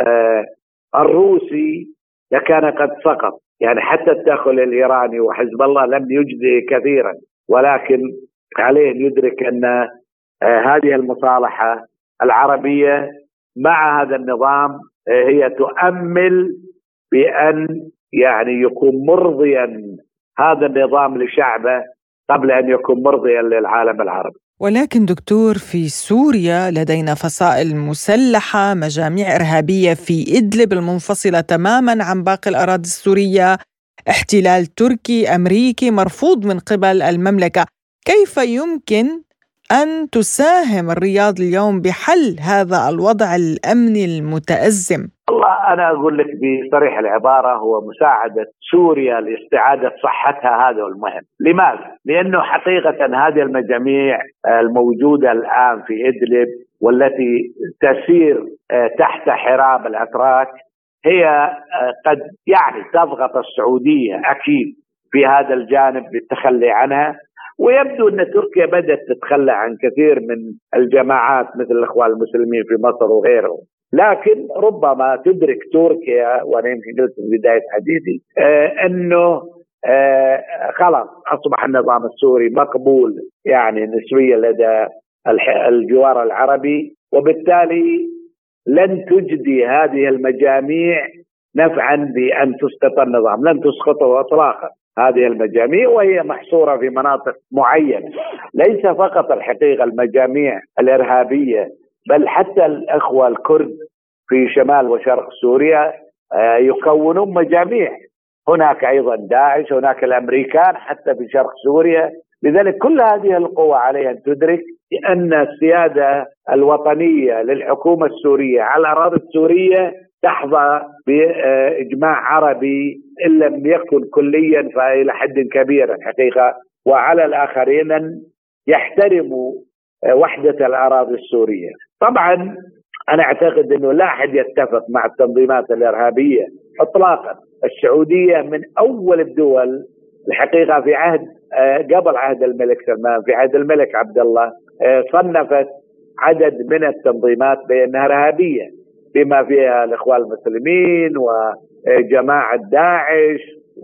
الروسي لكان قد سقط. يعني حتى التدخل الإيراني وحزب الله لم يجدي كثيرا، ولكن عليه أن يدرك أن هذه المصالحة العربية مع هذا النظام هي تؤمل بأن يعني يكون مرضيا هذا النظام لشعبه قبل أن يكون مرضيا للعالم العربي. ولكن دكتور، في سوريا لدينا فصائل مسلحة، مجاميع إرهابية في إدلب المنفصلة تماما عن باقي الأراضي السورية، احتلال تركي أمريكي مرفوض من قبل المملكة. كيف يمكن أن تساهم الرياض اليوم بحل هذا الوضع الأمني المتأزم؟ والله أنا أقول لك بصريح العبارة، هو مساعدة سوريا لاستعادة صحتها، هذا المهم. لماذا؟ لأنه حقيقة هذه المجاميع الموجودة الآن في إدلب والتي تسير تحت حراب الأتراك هي قد يعني تضغط السعودية أكيد في هذا الجانب بالتخلي عنها، ويبدو أن تركيا بدأت تتخلى عن كثير من الجماعات مثل الإخوان المسلمين في مصر وغيرهم. لكن ربما تدرك تركيا، وأنا يمكن قلت في بداية حديثي أنه خلاص أصبح النظام السوري مقبول يعني نسبيا لدى الجوار العربي، وبالتالي لن تجدي هذه المجاميع نفعا بأن تسقط النظام، لن تسقطه إطلاقا هذه المجاميع، وهي محصورة في مناطق معينة. ليس فقط الحقيقة المجاميع الإرهابية، بل حتى الأخوة الكرد في شمال وشرق سوريا يكونون مجاميع. هناك أيضا داعش، هناك الأمريكان حتى في شرق سوريا. لذلك كل هذه القوى عليها أن تدرك أن السيادة الوطنية للحكومة السورية على الأراضي السورية تحظى بإجماع عربي إن لم يكن كليا فإلى حد كبير الحقيقة، وعلى الآخرين أن يحترموا وحدة الأراضي السورية. طبعا أنا أعتقد أنه لا أحد يتفق مع التنظيمات الإرهابية إطلاقا. السعودية من أول الدول الحقيقة في عهد قبل عهد الملك سلمان، في عهد الملك عبد الله، صنفت عدد من التنظيمات بأنها إرهابية، بما فيها الإخوان المسلمين وجماعة داعش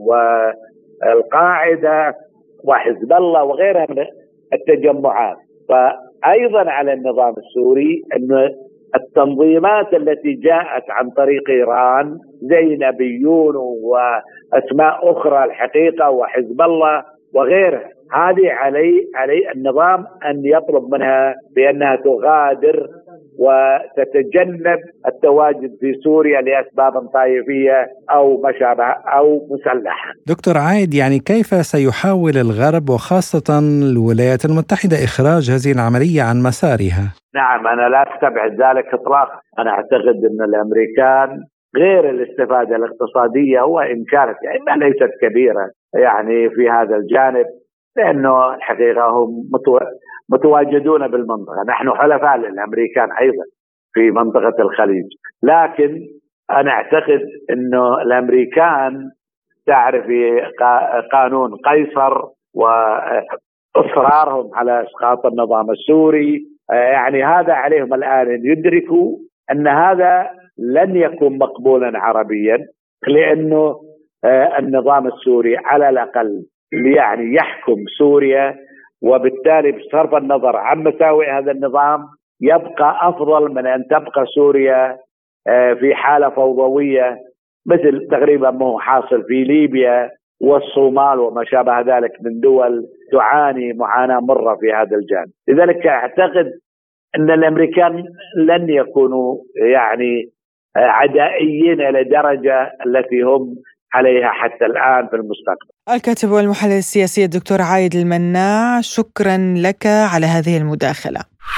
والقاعدة وحزب الله وغيرها من التجمعات. فأيضا على النظام السوري أن التنظيمات التي جاءت عن طريق إيران زي نبيون وأسماء أخرى الحقيقة وحزب الله وغيرها، هذه علي النظام أن يطلب منها بأنها تغادر وتتجنب التواجد في سوريا لأسباب طائفية أو ما شابه أو مسلحة. دكتور عايد، يعني كيف سيحاول الغرب وخاصة الولايات المتحدة إخراج هذه العملية عن مسارها؟ نعم، أنا لا أستبعد ذلك إطلاقا. أنا أعتقد أن الأمريكان غير الاستفادة الاقتصادية وإن كانت يعني ليست كبيرة يعني في هذا الجانب، لأنه الحقيقة هم متواجدون بالمنطقة، نحن حلفاء للأمريكان أيضا في منطقة الخليج، لكن أنا أعتقد أنه الأمريكان تعرف قانون قيصر وإصرارهم على إسقاط النظام السوري، يعني هذا عليهم الآن أن يدركوا أن هذا لن يكون مقبولا عربيا، لأنه النظام السوري على الأقل يعني يحكم سوريا، وبالتالي بصرف النظر عن مساوئ هذا النظام يبقى أفضل من أن تبقى سوريا في حالة فوضوية مثل تقريبا ما هو حاصل في ليبيا والصومال وما شابه ذلك من دول تعاني معاناة مرة في هذا الجانب. لذلك أعتقد أن الأمريكان لن يكونوا يعني عدائيين إلى درجة التي هم عليها حتى الآن في المستقبل. الكاتب والمحلل السياسي الدكتور عايد المناع، شكرا لك على هذه المداخلة.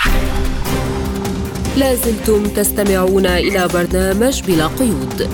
لازلتم تستمعون إلى برنامج بلا قيود.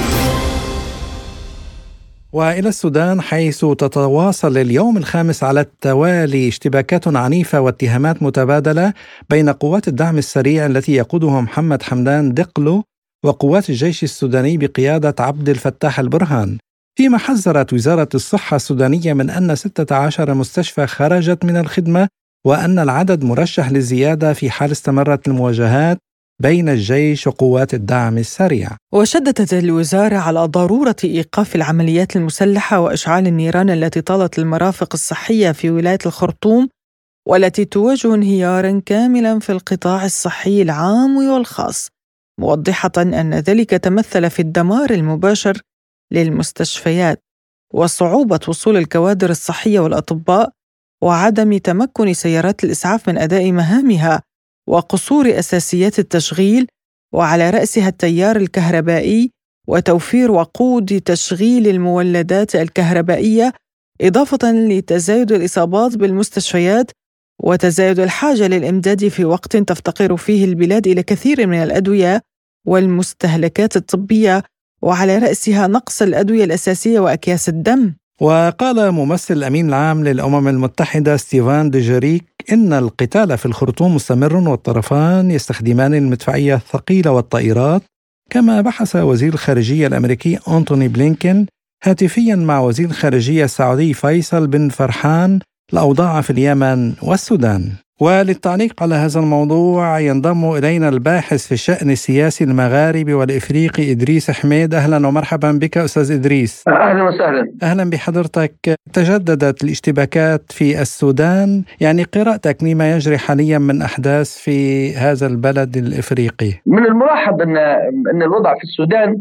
وإلى السودان، حيث تتواصل اليوم الخامس على التوالي اشتباكات عنيفة واتهامات متبادلة بين قوات الدعم السريع التي يقودها محمد حمدان دقلو وقوات الجيش السوداني بقيادة عبد الفتاح البرهان، فيما حذرت وزارة الصحة السودانية من أن 16 مستشفى خرجت من الخدمة وأن العدد مرشح للزيادة في حال استمرت المواجهات بين الجيش وقوات الدعم السريع. وشددت الوزارة على ضرورة إيقاف العمليات المسلحة وإشعال النيران التي طالت المرافق الصحية في ولاية الخرطوم، والتي تواجه انهيارا كاملا في القطاع الصحي العام والخاص، موضحة أن ذلك تمثل في الدمار المباشر للمستشفيات وصعوبة وصول الكوادر الصحية والأطباء وعدم تمكن سيارات الإسعاف من أداء مهامها وقصور أساسيات التشغيل، وعلى رأسها التيار الكهربائي وتوفير وقود تشغيل المولدات الكهربائية، إضافة لتزايد الإصابات بالمستشفيات وتزايد الحاجة للإمداد في وقت تفتقر فيه البلاد إلى كثير من الأدوية والمستهلكات الطبية، وعلى رأسها نقص الأدوية الأساسية وأكياس الدم. وقال ممثل الأمين العام للأمم المتحدة ستيفان دوجاريك إن القتال في الخرطوم مستمر والطرفان يستخدمان المدفعية الثقيلة والطائرات. كما بحث وزير الخارجية الأمريكي أنتوني بلينكين هاتفيا مع وزير الخارجية السعودي فيصل بن فرحان الأوضاع في اليمن والسودان. وللتعليق على هذا الموضوع ينضم إلينا الباحث في الشأن السياسي المغاربي والإفريقي إدريس حميد. أهلا ومرحبا بك أستاذ إدريس. أهلا وسهلا. أهلا بحضرتك. تجددت الاشتباكات في السودان، يعني قراءتك لما يجري حاليا من أحداث في هذا البلد الإفريقي؟ من الملاحظ أن الوضع في السودان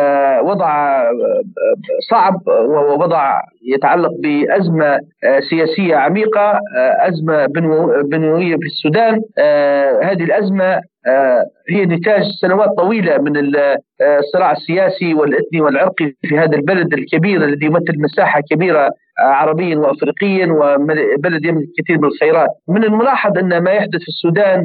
وضع صعب، ووضع يتعلق بأزمة سياسية عميقة، أزمة بنوية في السودان. هذه الأزمة هي نتاج سنوات طويلة من الصراع السياسي والإثني والعرقي في هذا البلد الكبير الذي يمثل مساحة كبيرة عربيا وأفريقيا، وبلد يملك كثير من الخيرات. من الملاحظ أن ما يحدث في السودان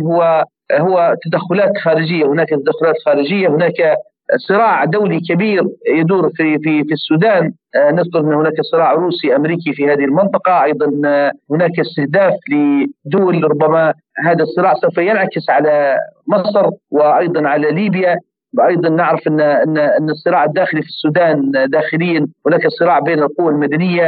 هو تدخلات خارجية. هناك تدخلات خارجية، هناك صراع دولي كبير يدور في السودان. نذكر أن هناك صراع روسي أمريكي في هذه المنطقة، أيضا هناك استهداف لدول، ربما هذا الصراع سوف ينعكس على مصر وأيضا على ليبيا. أيضا نعرف أن الصراع الداخلي في السودان داخليا هناك صراع بين القوى المدنية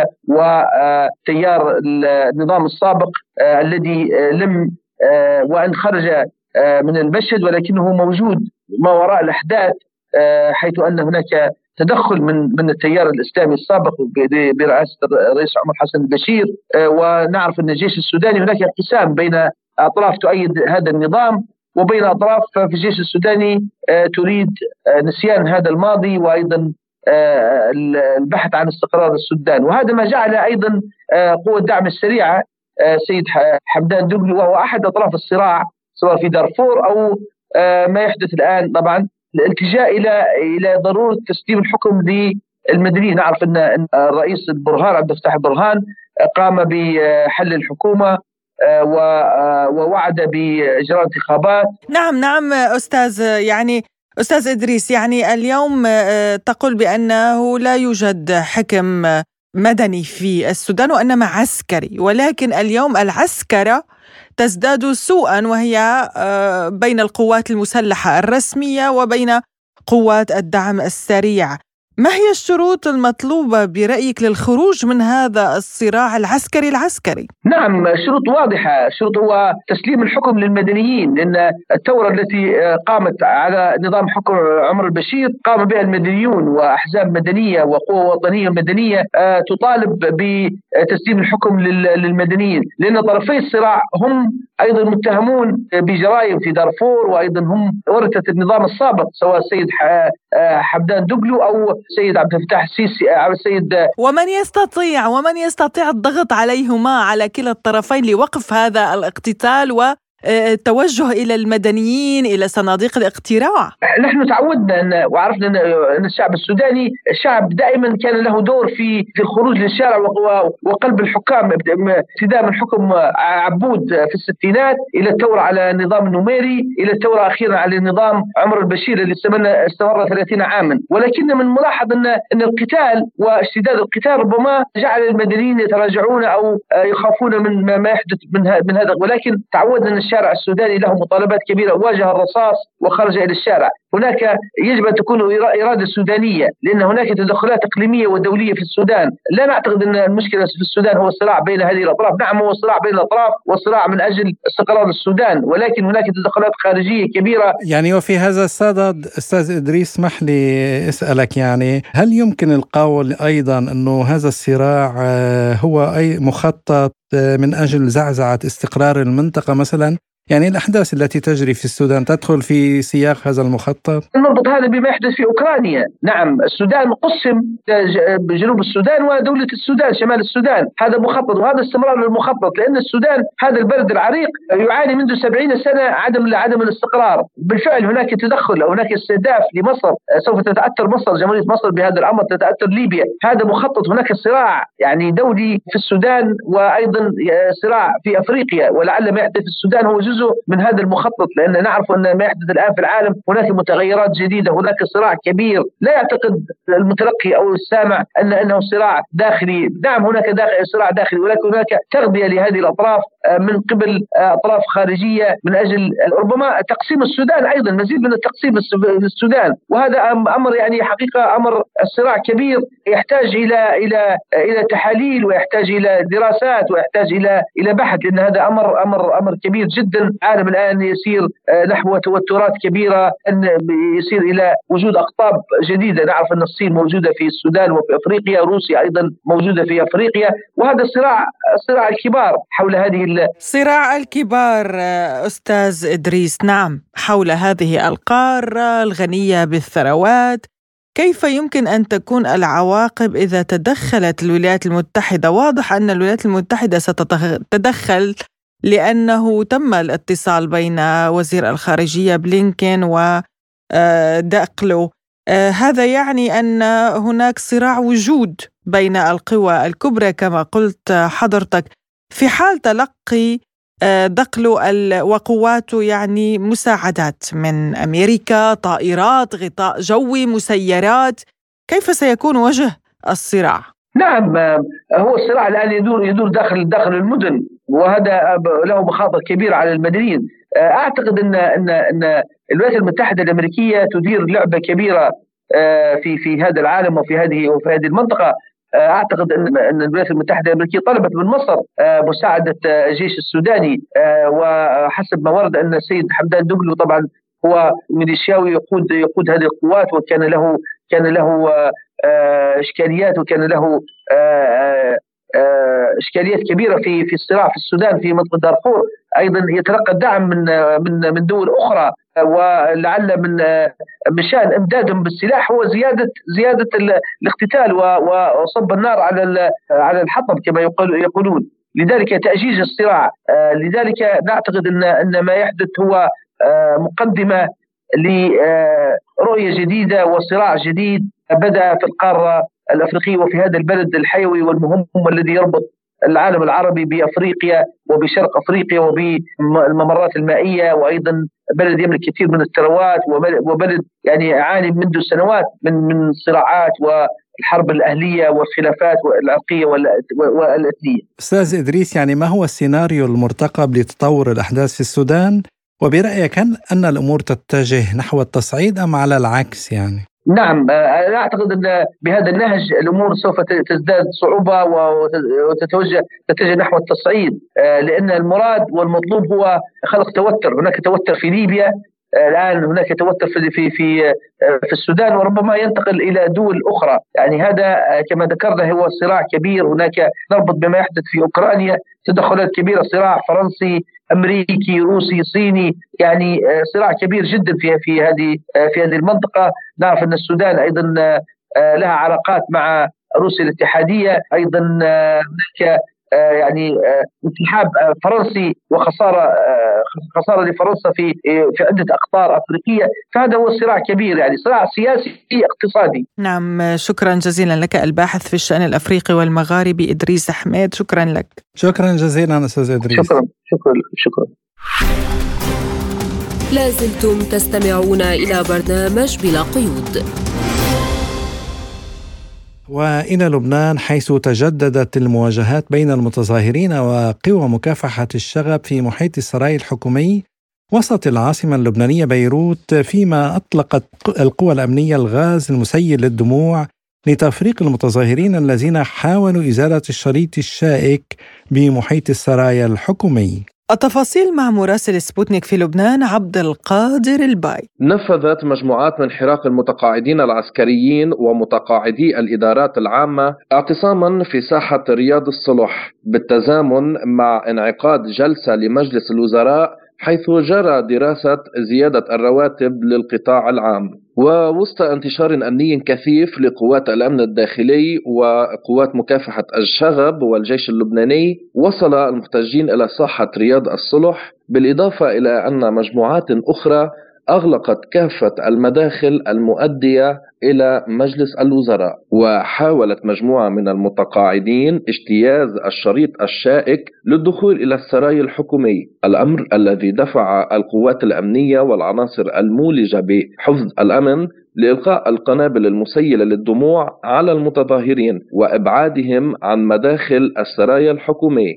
وتيار النظام السابق الذي لم وأن خرج من المشهد ولكنه موجود ما وراء الأحداث، حيث أن هناك تدخل من التيار الإسلامي السابق برئاسة الرئيس عمر حسن البشير. ونعرف أن الجيش السوداني هناك انقسام بين أطراف تؤيد هذا النظام وبين أطراف في الجيش السوداني تريد نسيان هذا الماضي وأيضا البحث عن استقرار السودان. وهذا ما جعل أيضا قوة الدعم السريعة سيد حمدان دقلو، وهو أحد أطراف الصراع سواء في دارفور أو ما يحدث الآن طبعا الالتجاء إلى ضرورة تسليم الحكم للمدنيين. نعرف أن الرئيس البرهان عبد الفتاح البرهان قام بحل الحكومة ووعد بإجراء انتخابات. نعم أستاذ إدريس، يعني اليوم تقول بأنه لا يوجد حكم مدني في السودان وإنما عسكري، ولكن اليوم العسكرة تزداد سوءا، وهي بين القوات المسلحة الرسمية وبين قوات الدعم السريع. ما هي الشروط المطلوبة برأيك للخروج من هذا الصراع العسكري؟ نعم، الشروط واضحة. الشروط هو تسليم الحكم للمدنيين، لأن الثورة التي قامت على نظام حكم عمر البشير قام بها المدنيون وأحزاب مدنية وقوى وطنية مدنية تطالب بتسليم الحكم للمدنيين، لأن طرفي الصراع هم أيضا متهمون بجرائم في دارفور، وأيضا هم ورثة النظام السابق، سواء السيد حمدان دقلو أو السيد عبد الفتاح السيسي أو السيد. ومن يستطيع الضغط عليهما على كلا الطرفين لوقف هذا الاقتتال والتوجه إلى المدنيين إلى صناديق الاقتراع؟ نحن تعودنا وعرفنا أن الشعب السوداني شعب دائما كان له دور في الخروج للشارع وقلب الحكام، ابتداء من حكم عبود في الستينات إلى الثورة على النظام النميري، إلى الثورة أخيرا على نظام عمر البشير اللي استمر 30 عاما. ولكن من الملاحظ أن القتال واشتداد القتال ربما جعل المدنيين يتراجعون أو يخافون من ما يحدث من هذا، ولكن تعودنا أن الشارع السوداني له مطالبات كبيرة، واجه الرصاص وخرج إلى الشارع. هناك يجب أن تكون إرادة سودانية، لأن هناك تدخلات إقليمية ودولية في السودان. لا نعتقد أن المشكلة في السودان هو الصراع بين هذه الأطراف، نعم هو الصراع بين الأطراف والصراع من أجل استقرار السودان، ولكن هناك تدخلات خارجية كبيرة. يعني وفي هذا الصدد أستاذ إدريس، اسمح لي أسألك، يعني هل يمكن القول أيضا أنه هذا الصراع هو أي مخطط من أجل زعزعة استقرار المنطقة مثلا؟ يعني الأحداث التي تجري في السودان تدخل في سياق هذا المخطط؟ نربط هذا بما يحدث في أوكرانيا. نعم، السودان قسم بجنوب السودان ودولة السودان شمال السودان، هذا مخطط وهذا استمرار للمخطط، لأن السودان هذا البلد العريق يعاني منذ 70 سنة عدم الاستقرار. بالفعل هناك تدخل، هناك استهداف لمصر، سوف تتأثر مصر، جمهورية مصر بهذا الأمر، تتأثر ليبيا، هذا مخطط. هناك صراع يعني دولي في السودان وأيضا صراع في أفريقيا، ولعل ما يحدث في السودان هو جزء من هذا المخطط، لأن نعرف أن ما يحدث الآن في العالم هناك متغيرات جديدة، هناك صراع كبير. لا يعتقد المتلقي أو السامع أنه صراع داخلي. نعم هناك صراع داخلي، ولكن هناك تغذية لهذه الأطراف من قبل أطراف خارجية من أجل ربما تقسيم السودان، أيضا مزيد من التقسيم للسودان، وهذا أمر يعني حقيقة أمر الصراع كبير يحتاج إلى تحاليل ويحتاج إلى دراسات ويحتاج إلى بحث، لأن هذا أمر كبير جدا. العالم الآن يسير نحو توترات كبيرة، أن يسير إلى وجود أقطاب جديدة. نعرف أن الصين موجودة في السودان وفي أفريقيا، روسيا أيضا موجودة في أفريقيا، وهذا صراع الكبار حول هذه صراع الكبار. أستاذ إدريس، نعم، حول هذه القارة الغنية بالثروات، كيف يمكن أن تكون العواقب إذا تدخلت الولايات المتحدة؟ واضح أن الولايات المتحدة ستتدخل، لأنه تم الاتصال بين وزير الخارجية بلينكين ودقلو. هذا يعني أن هناك صراع وجود بين القوى الكبرى كما قلت حضرتك. في حال تلقي دقلو وقواته يعني مساعدات من أمريكا، طائرات، غطاء جوي، مسيرات، كيف سيكون وجه الصراع؟ نعم، هو الصراع الآن يدور داخل المدن، وهذا له مخاطر كبيرة على المدنيين. أعتقد أن الولايات المتحدة الأمريكية تدير لعبة كبيرة في هذا العالم وفي هذه المنطقة. أعتقد أن الولايات المتحدة الأمريكية طلبت من مصر مساعدة الجيش السوداني، وحسب ما ورد أن السيد حمدان دقلو طبعا هو ميليشياوي يقود هذه القوات، وكان له إشكاليات، وكان له إشكاليات كبيرة في الصراع في السودان في منطقة دارفور. أيضا يتلقى الدعم من دول أخرى، ولعل من شأن إمدادهم بالسلاح هو زيادة الاقتتال وصب النار على الحطب كما يقولون، لذلك تأجيج الصراع. لذلك نعتقد أن ما يحدث هو مقدمة لرؤية جديدة وصراع جديد بدأ في القارة الأفريقية وفي هذا البلد الحيوي والمهم الذي يربط العالم العربي بأفريقيا وبشرق أفريقيا وبالممرات المائية، وأيضا بلد يملك كثير من الثروات، وبلد يعني يعاني منذ سنوات من صراعات والحرب الأهلية والخلافات العرقية والإثنية. أستاذ إدريس، يعني ما هو السيناريو المرتقب لتطور الأحداث في السودان؟ وبرأيك هل أن الأمور تتجه نحو التصعيد أم على العكس يعني؟ نعم، أنا أعتقد أن بهذا النهج الأمور سوف تزداد صعوبة وتتجه نحو التصعيد، لأن المراد والمطلوب هو خلق توتر. هناك توتر في ليبيا الآن، هناك توتر في السودان، وربما ينتقل إلى دول أخرى. يعني هذا كما ذكرنا هو صراع كبير. هناك نربط بما يحدث في أوكرانيا تدخلات كبيرة، صراع فرنسي أمريكي روسي صيني، يعني صراع كبير جدا في هذه المنطقة. نعرف أن السودان أيضا لها علاقات مع روسيا الاتحادية، أيضا هناك يعني انسحاب فرنسي وخسارة لفرنسا في عدة أقطار أفريقية. فهذا هو صراع كبير، يعني صراع سياسي اقتصادي. نعم، شكرا جزيلا لك الباحث في الشأن الأفريقي والمغاربي إدريس أحمد. شكرا لك. شكرا جزيلا أستاذ إدريس. شكرا. لازلتم تستمعون إلى برنامج بلا قيود. وإلى لبنان، حيث تجددت المواجهات بين المتظاهرين وقوى مكافحة الشغب في محيط السراي الحكومي وسط العاصمة اللبنانية بيروت، فيما أطلقت القوى الأمنية الغاز المسيل للدموع لتفريق المتظاهرين الذين حاولوا إزالة الشريط الشائك بمحيط السرايا الحكومي. التفاصيل مع مراسل سبوتنيك في لبنان عبد القادر الباي. نفذت مجموعات من حراك المتقاعدين العسكريين ومتقاعدي الإدارات العامة اعتصاما في ساحة رياض الصلح بالتزامن مع انعقاد جلسة لمجلس الوزراء، حيث جرى دراسة زيادة الرواتب للقطاع العام. ووسط انتشار أمني كثيف لقوات الأمن الداخلي وقوات مكافحة الشغب والجيش اللبناني، وصل المحتجين إلى ساحة رياض الصلح، بالإضافة إلى أن مجموعات أخرى أغلقت كافة المداخل المؤدية إلى مجلس الوزراء. وحاولت مجموعة من المتقاعدين اجتياز الشريط الشائك للدخول إلى السراي الحكومي، الأمر الذي دفع القوات الأمنية والعناصر المولجة بحفظ الأمن لإلقاء القنابل المسيلة للدموع على المتظاهرين وإبعادهم عن مداخل السرايا الحكومي.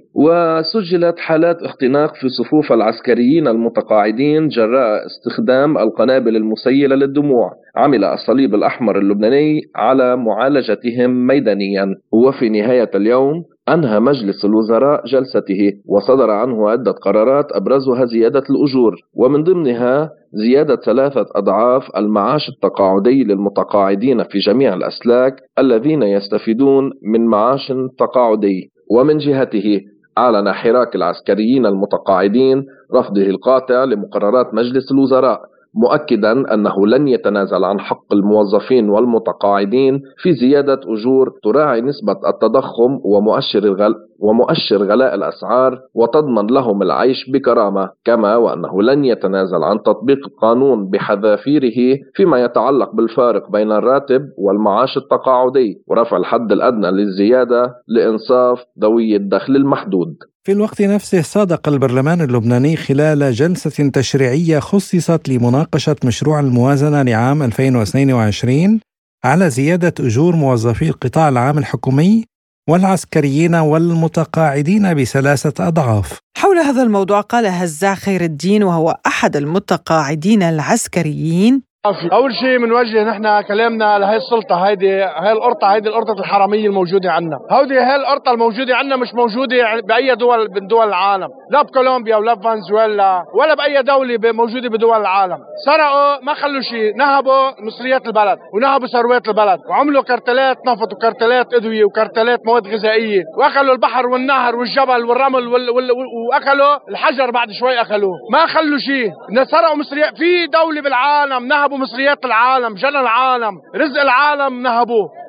وسجلت حالات اختناق في صفوف العسكريين المتقاعدين جراء استخدام القنابل المسيلة للدموع. عمل الصليب الأحمر اللبناني على معالجتهم ميدانيا. وفي نهاية اليوم أنهى مجلس الوزراء جلسته وصدر عنه عدة قرارات أبرزها زيادة الأجور، ومن ضمنها زيادة 3 أضعاف المعاش التقاعدي للمتقاعدين في جميع الأسلاك الذين يستفيدون من معاش تقاعدي. ومن جهته أعلن حراك العسكريين المتقاعدين رفضه القاطع لمقررات مجلس الوزراء، مؤكدا أنه لن يتنازل عن حق الموظفين والمتقاعدين في زيادة أجور تراعي نسبة التضخم ومؤشر غلاء الأسعار وتضمن لهم العيش بكرامة، كما وأنه لن يتنازل عن تطبيق القانون بحذافيره فيما يتعلق بالفارق بين الراتب والمعاش التقاعدي ورفع الحد الأدنى للزيادة لإنصاف ذوي الدخل المحدود. في الوقت نفسه، صادق البرلمان اللبناني خلال جلسة تشريعية خصصت لمناقشة مشروع الموازنة لعام 2022 على زيادة أجور موظفي القطاع العام الحكومي والعسكريين والمتقاعدين ب3 أضعاف. حول هذا الموضوع قال هزاع خير الدين وهو أحد المتقاعدين العسكريين: أول شيء بنوجه نحن كلامنا لهي السلطة، هاي القرطة الحرامية الموجودة عنا. هاي القرطة الموجودة عنا مش موجودة بأي دول من دول العالم، لا بكولومبيا ولا بفنزويلا ولا بأي دولة موجودة بدول العالم. سرقوا، ما خلوا شيء، نهبوا مصريات البلد ونهبوا ثروات البلد وعملوا كارتلات نفط وكارتلات أدوية وكارتلات مواد غذائية، وأكلوا البحر والنهر والجبل والرمل وأكلوا الحجر، بعد شوي أكلوه، ما خلوا شيء. سرقوا مصريات في دولة بالعالم، نهبوا مصريات العالم، جنى العالم، رزق العالم،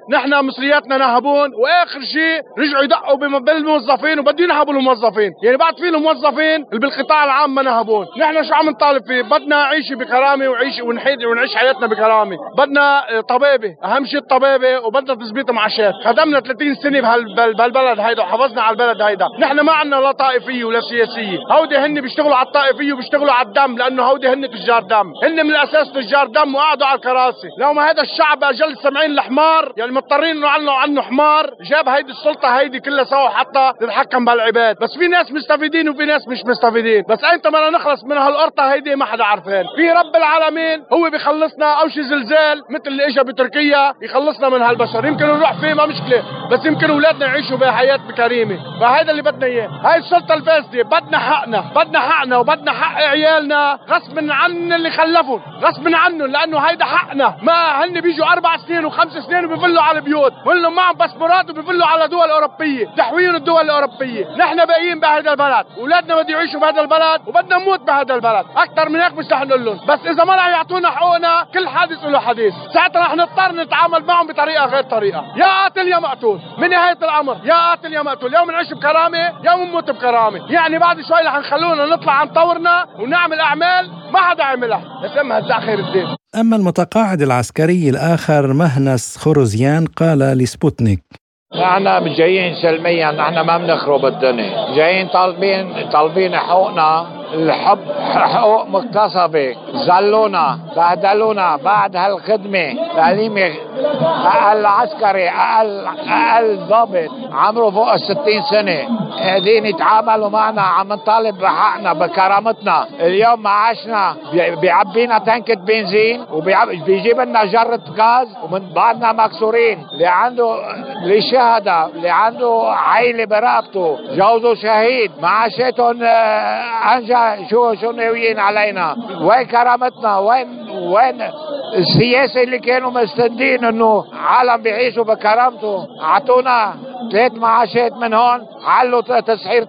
نحن مصرياتنا نهبون، واخر شيء رجعوا يدقوا بالموظفين وبدوا ينهبوا الموظفين، يعني بعد في الموظفين اللي بالقطاع العام ما نهبون. نحن شو عم نطالب فيه؟ بدنا عيش بكرامه ونعيش حياتنا بكرامه، بدنا طبابه، اهم شيء الطبابه، وبدنا تثبيت معاشات. خدمنا 30 سنه بهالبلد هيدا وحافظنا على البلد هيدا. نحن ما عندنا لا طائفيه ولا سياسيه، هودي هن بيشتغلوا على الطائفيه وبيشتغلوا على الدم، لانه هودي هن تجار دم، هن من الاساس تجار دم وقعدوا على الكراسي. لو ما هذا الشعب اجل سمعين الحمار، يعني مضطرين انه عنه حمار، جاب هيدي السلطه هيدي كلها سوا حتى تتحكم بالعباد. بس في ناس مستفيدين وفي ناس مش مستفيدين، بس انت بدنا نخلص من هالقرطه هيدي ما حدا عارفين. في رب العالمين هو بيخلصنا، او شي زلزال مثل اللي اجى بتركيا يخلصنا من هالبشر. يمكن نروح فيه ما مشكله، بس يمكن اولادنا يعيشوا بحياه بكريمه. فهذا اللي بدنا اياه. هاي السلطه الفاسده بدنا حقنا وبدنا حق عيالنا غصب عن اللي خلفهم، غصب عنهم، لانه هيدا حقنا. ما هن بيجوا 4 سنين و5 سنين وبيفلوا على البيوت، وهم معهم باسبورات وبيفلوا على دول اوروبيه، تحويل الدول الاوروبيه. نحن باقيين بهذا البلد، اولادنا بده يعيشوا بهذا البلد وبدنا نموت بهذا البلد. اكثر من هيك مش رح نقول لهم، بس اذا ما رح يعطونا حقوقنا كل حادث له حديث، ساعتها رح نضطر نتعامل معهم بطريقه غير طريقه، يا قاتل يا مقتول. من نهايه الامر يا قاتل يا مقتول، يوم نعيش بكرامه يوم نموت بكرامه. يعني بعد شوي رح نخلونا نطلع عن طورنا ونعمل اعمال ما حدا عملها، اسمها الزعخير الدين. أما المتقاعد العسكري الآخر مهنس خروزيان قال لسبوتنيك: نحن جايين سلميا، نحن ما بنخرب الدنيا، جايين طالبين حقوقنا. الحب حقوق مكتسبة، زلونا بهدلونا بعد هالخدمة. تعليمي أقل عسكري أقل ضابط عمره فوق 60 سنة قاعدين يتعاملوا معنا، عم نطالب بحقنا بكرامتنا. اليوم معاشنا بيعبينا تنكة بنزين وبيجيب لنا جرة غاز ومن بعدنا مكسورين. اللي شهداء، اللي عنده عيلة برقبته، جوزه شهيد، معاشاتهم أنجا. شو ناويين علينا؟ وين كرامتنا؟ وين السياسة اللي كانوا مستندين انه عالم بيعيشوا بكرامته؟ اعطونا 3 معاشات من هون، علوا تسعيرة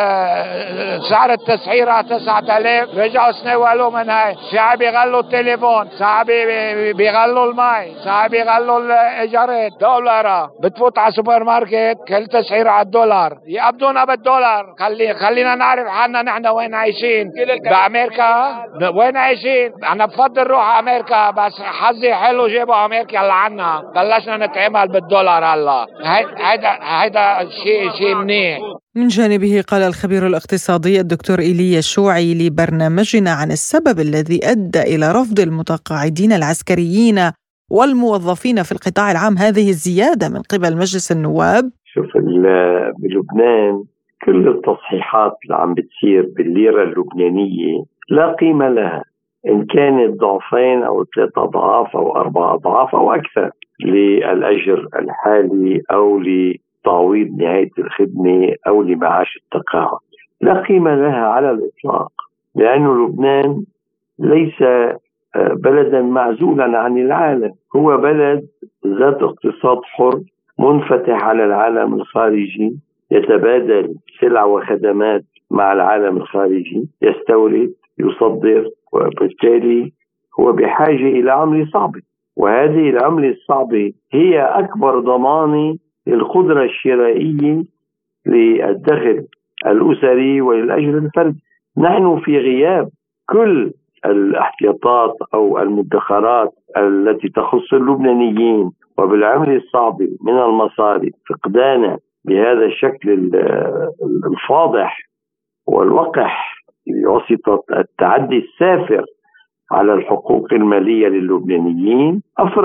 سعر التسعيرة 9000، رجعوا سنوالوا من هاي. ساعة بيغلوا التليفون، ساعة بيغلوا المي، ساعة بيغلوا الايجارات. دولار بتفوت على سوبر ماركت كل تسعيرة على $1، يقبضونا $1. خلينا نعرف حالنا نحن وين عايشين. بأمريكا وين عايشين؟ انا بفضل روح امريكا، بس حظي حلو جيبوا امريكا اللي عنا، بلشنا نتعامل $1 هلا. هيدا شيء منيح. من جانبه قال الخبير الاقتصادي الدكتور إيليا الشوعي لبرنامجنا عن السبب الذي أدى إلى رفض المتقاعدين العسكريين والموظفين في القطاع العام هذه الزيادة من قبل مجلس النواب. شوف، بلبنان كل التصحيحات اللي عم بتصير بالليرة اللبنانية لا قيمة لها، إن كانت ضعفين أو 3 أضعاف أو 4 أضعاف أو أكثر للأجر الحالي أو لتعويض نهاية الخدمة أو لمعاش التقاعد. لا قيمة لها على الإطلاق، لأن لبنان ليس بلدا معزولا عن العالم، هو بلد ذات اقتصاد حر منفتح على العالم الخارجي، يتبادل سلع وخدمات مع العالم الخارجي، يستورد، يصدر، وبالتالي هو بحاجة إلى عملة صعبة، وهذه العملة الصعبة هي أكبر ضمانة للقدرة الشرائية للدخل الأسري وللأجر الفردي. نحن في غياب كل الاحتياطات أو المدخرات التي تخص اللبنانيين وبالعملة الصعبة من المصاري، فقدانا بهذا الشكل الفاضح والوقح بواسطة التعدي السافر على الحقوق المالية للبنانيين،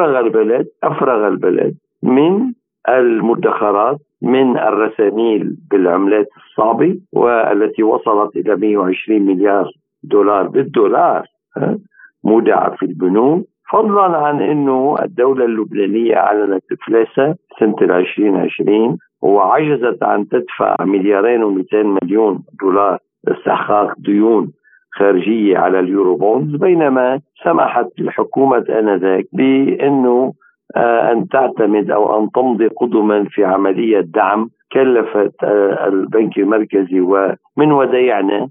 أفرغ البلد من المدخرات، من الرساميل بالعملات الصعبة والتي وصلت إلى $120 مليار بالدولار مودعة في البنوك، فضلا عن أنه الدولة اللبنانية أعلنت إفلاسها سنة 2020 وعجزت عن تدفع $2.2 مليار لاستحقاق ديون خارجية على اليوروبونز، بينما سمحت الحكومة آنذاك بأنه أن تعتمد أو أن تمضي قدما في عملية دعم كلفت البنك المركزي ومن وديعنا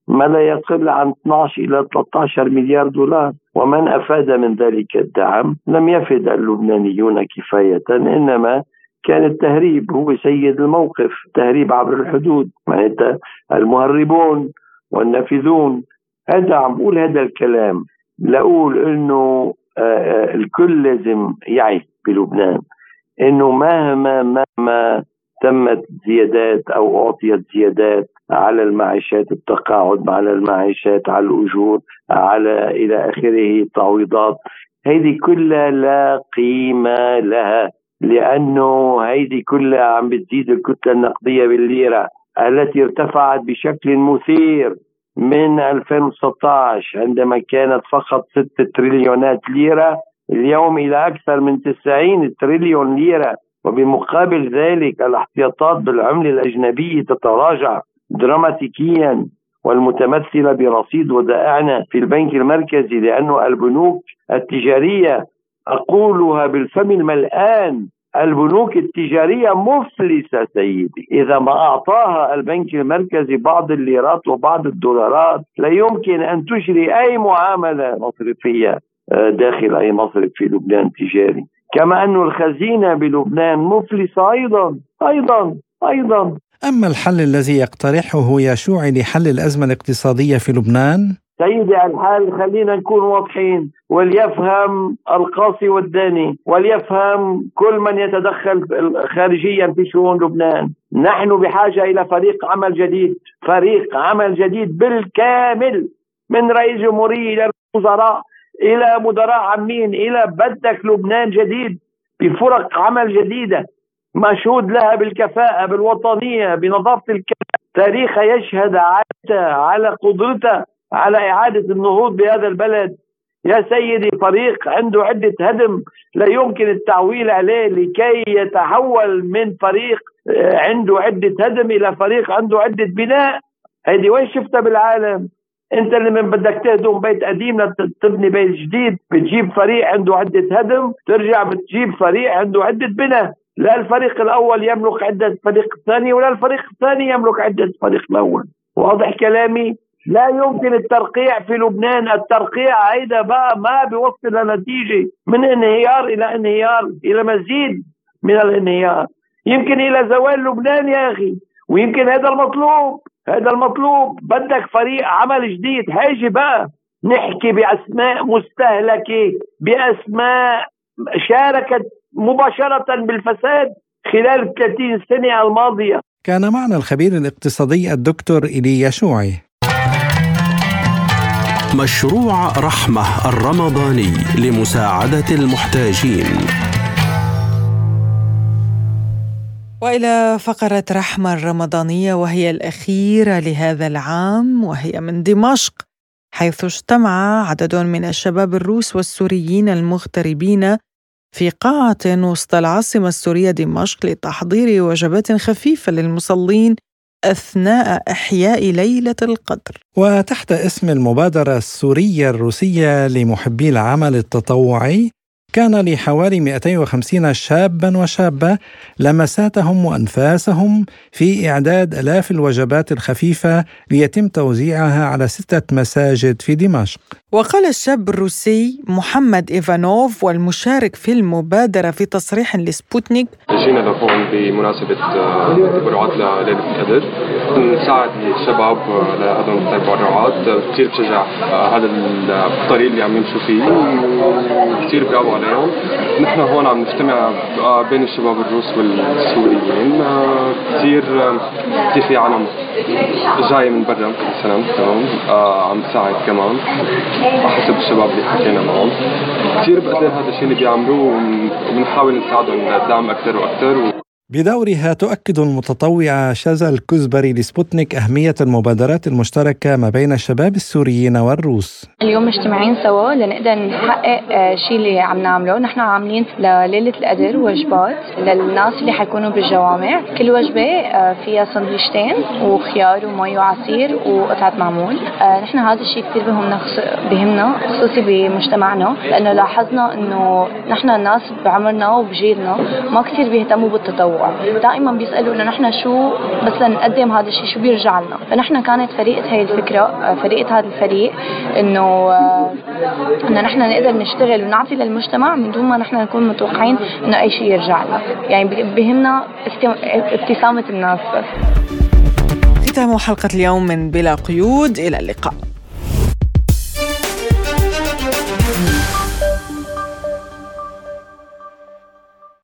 ما لا يقل عن 12 إلى 13 مليار دولار. ومن أفاد من ذلك الدعم لم يفد اللبنانيون كفاية، إنما كان التهريب هو سيد الموقف، تهريب عبر الحدود، معناتها المهربون والنافذون. هذا عم بقول هذا الكلام لأقول إنه الكل لازم يعي بلبنان إنه مهما تمت زيادات أو أعطيت زيادات على المعيشات، التقاعد على المعيشات، على الأجور، على إلى آخره، تعويضات، هذه كلها لا قيمة لها، لأنه هذه كلها عم بتزيد الكتلة النقدية بالليرة التي ارتفعت بشكل مثير من 2019 عندما كانت فقط 6 تريليونات ليرة، اليوم إلى أكثر من 90 تريليون ليرة. وبمقابل ذلك الاحتياطات بالعملة الأجنبية تتراجع دراماتيكيا، والمتمثلة برصيد ودائعنا في البنك المركزي، لأنه البنوك التجارية أقولها بالفم الملآن، البنوك التجارية مفلسة سيدي. إذا ما أعطاها البنك المركزي بعض الليرات وبعض الدولارات لا يمكن أن تجري أي معاملة مصرفية داخل أي مصرف في لبنان تجاري، كما أن الخزينة بلبنان مفلسة أيضا. أما الحل الذي يقترحه يشوع لحل الأزمة الاقتصادية في لبنان؟ سيدي الحال خلينا نكون واضحين، وليفهم القاصي والداني، وليفهم كل من يتدخل خارجيا في شؤون لبنان، نحن بحاجة إلى فريق عمل جديد بالكامل، من رئيس جمهورية إلى وزراء إلى مدراء عامين، إلى بدك لبنان جديد بفرق عمل جديدة مشهود لها بالكفاءة، بالوطنية، بنظافة تاريخ يشهد على قدرته على إعادة النهوض بهذا البلد. يا سيدي فريق عنده عدة هدم لا يمكن التعويل عليه لكي يتحول من فريق عنده عدة هدم إلى فريق عنده عدة بناء. هيدي وين شفتها بالعالم؟ انت اللي من بدك تهدم بيت قديم لتبني بيت جديد بتجيب فريق عنده عدة هدم، ترجع بتجيب فريق عنده عدة بناء. لا الفريق الأول يملك عدة فريق الثاني، ولا الفريق الثاني يملك عدة فريق الأول. واضح كلامي؟ لا يمكن الترقيع في لبنان. الترقيع هيدا بقى ما بيوصل لنتيجة، من انهيار إلى انهيار، إلى مزيد من الانهيار، يمكن إلى زوال لبنان يا أخي. ويمكن هذا المطلوب. بدك فريق عمل جديد. هيجي بقى نحكي بأسماء مستهلكة، بأسماء شاركت مباشرة بالفساد خلال 30 سنة الماضية. كان معنا الخبير الاقتصادي الدكتور إيليا شوعي. مشروع رحمة الرمضاني لمساعدة المحتاجين. وإلى فقرة رحمة الرمضانية، وهي الأخيرة لهذا العام، وهي من دمشق، حيث اجتمع عدد من الشباب الروس والسوريين المغتربين في قاعة وسط العاصمة السورية دمشق لتحضير وجبات خفيفة للمصلين أثناء إحياء ليلة القدر. وتحت اسم المبادرة السورية الروسية لمحبي العمل التطوعي، كان لحوالي 250 شابا وشابة لمساتهم وأنفاسهم في إعداد آلاف الوجبات الخفيفة ليتم توزيعها على 6 مساجد في دمشق. وقال الشاب الروسي محمد إيفانوف والمشارك في المبادرة في تصريح لسبوتنيك: جينا لهون بمناسبة تبرعات لليلة القدر نساعد الشباب لهذول التبرعات. كثير بشجع هذا الطريق اللي عم يمشوا فيه، كثير برافو عليهم. نحن هون عم نجتمع بين الشباب الروس والسوريين، كثير في عالم جاي من برا مثلا عم تساعد كمان حسب الشباب اللي حكينا معهم. كثير بقدر هذا الشيء اللي بيعملوه، وبنحاول نساعدهم للدعم أكثر وأكثر. بدورها تؤكد المتطوعة شذى الكزبري لسبوتنيك أهمية المبادرات المشتركة ما بين الشباب السوريين والروس. اليوم مجتمعين سوا لنقدر نحقق شيء اللي عم نعمله. نحن عاملين لليلة القدر وجبات للناس اللي حيكونوا بالجوامع. كل وجبة فيها سندويشتين وخيار ومي وعصير وقطعة معمول. نحن هذا الشيء كثير بهمنا خصوصي بمجتمعنا، لأنه لاحظنا إنه نحن الناس بعمرنا وبجيلنا ما كثير بيهتموا بالتطوع. ودائما بيسألوا إنه نحن شو بس لنقدم هذا الشيء شو بيرجع لنا. فنحن كانت فريقة هاي الفكرة، فريقة هذا الفريق، إنه نحن نقدر نشتغل ونعطي للمجتمع من دون ما نحن نكون متوقعين إنه أي شيء يرجع لنا. يعني بهمنا ابتسامة الناس بس. ختام حلقة اليوم من بلا قيود، إلى اللقاء.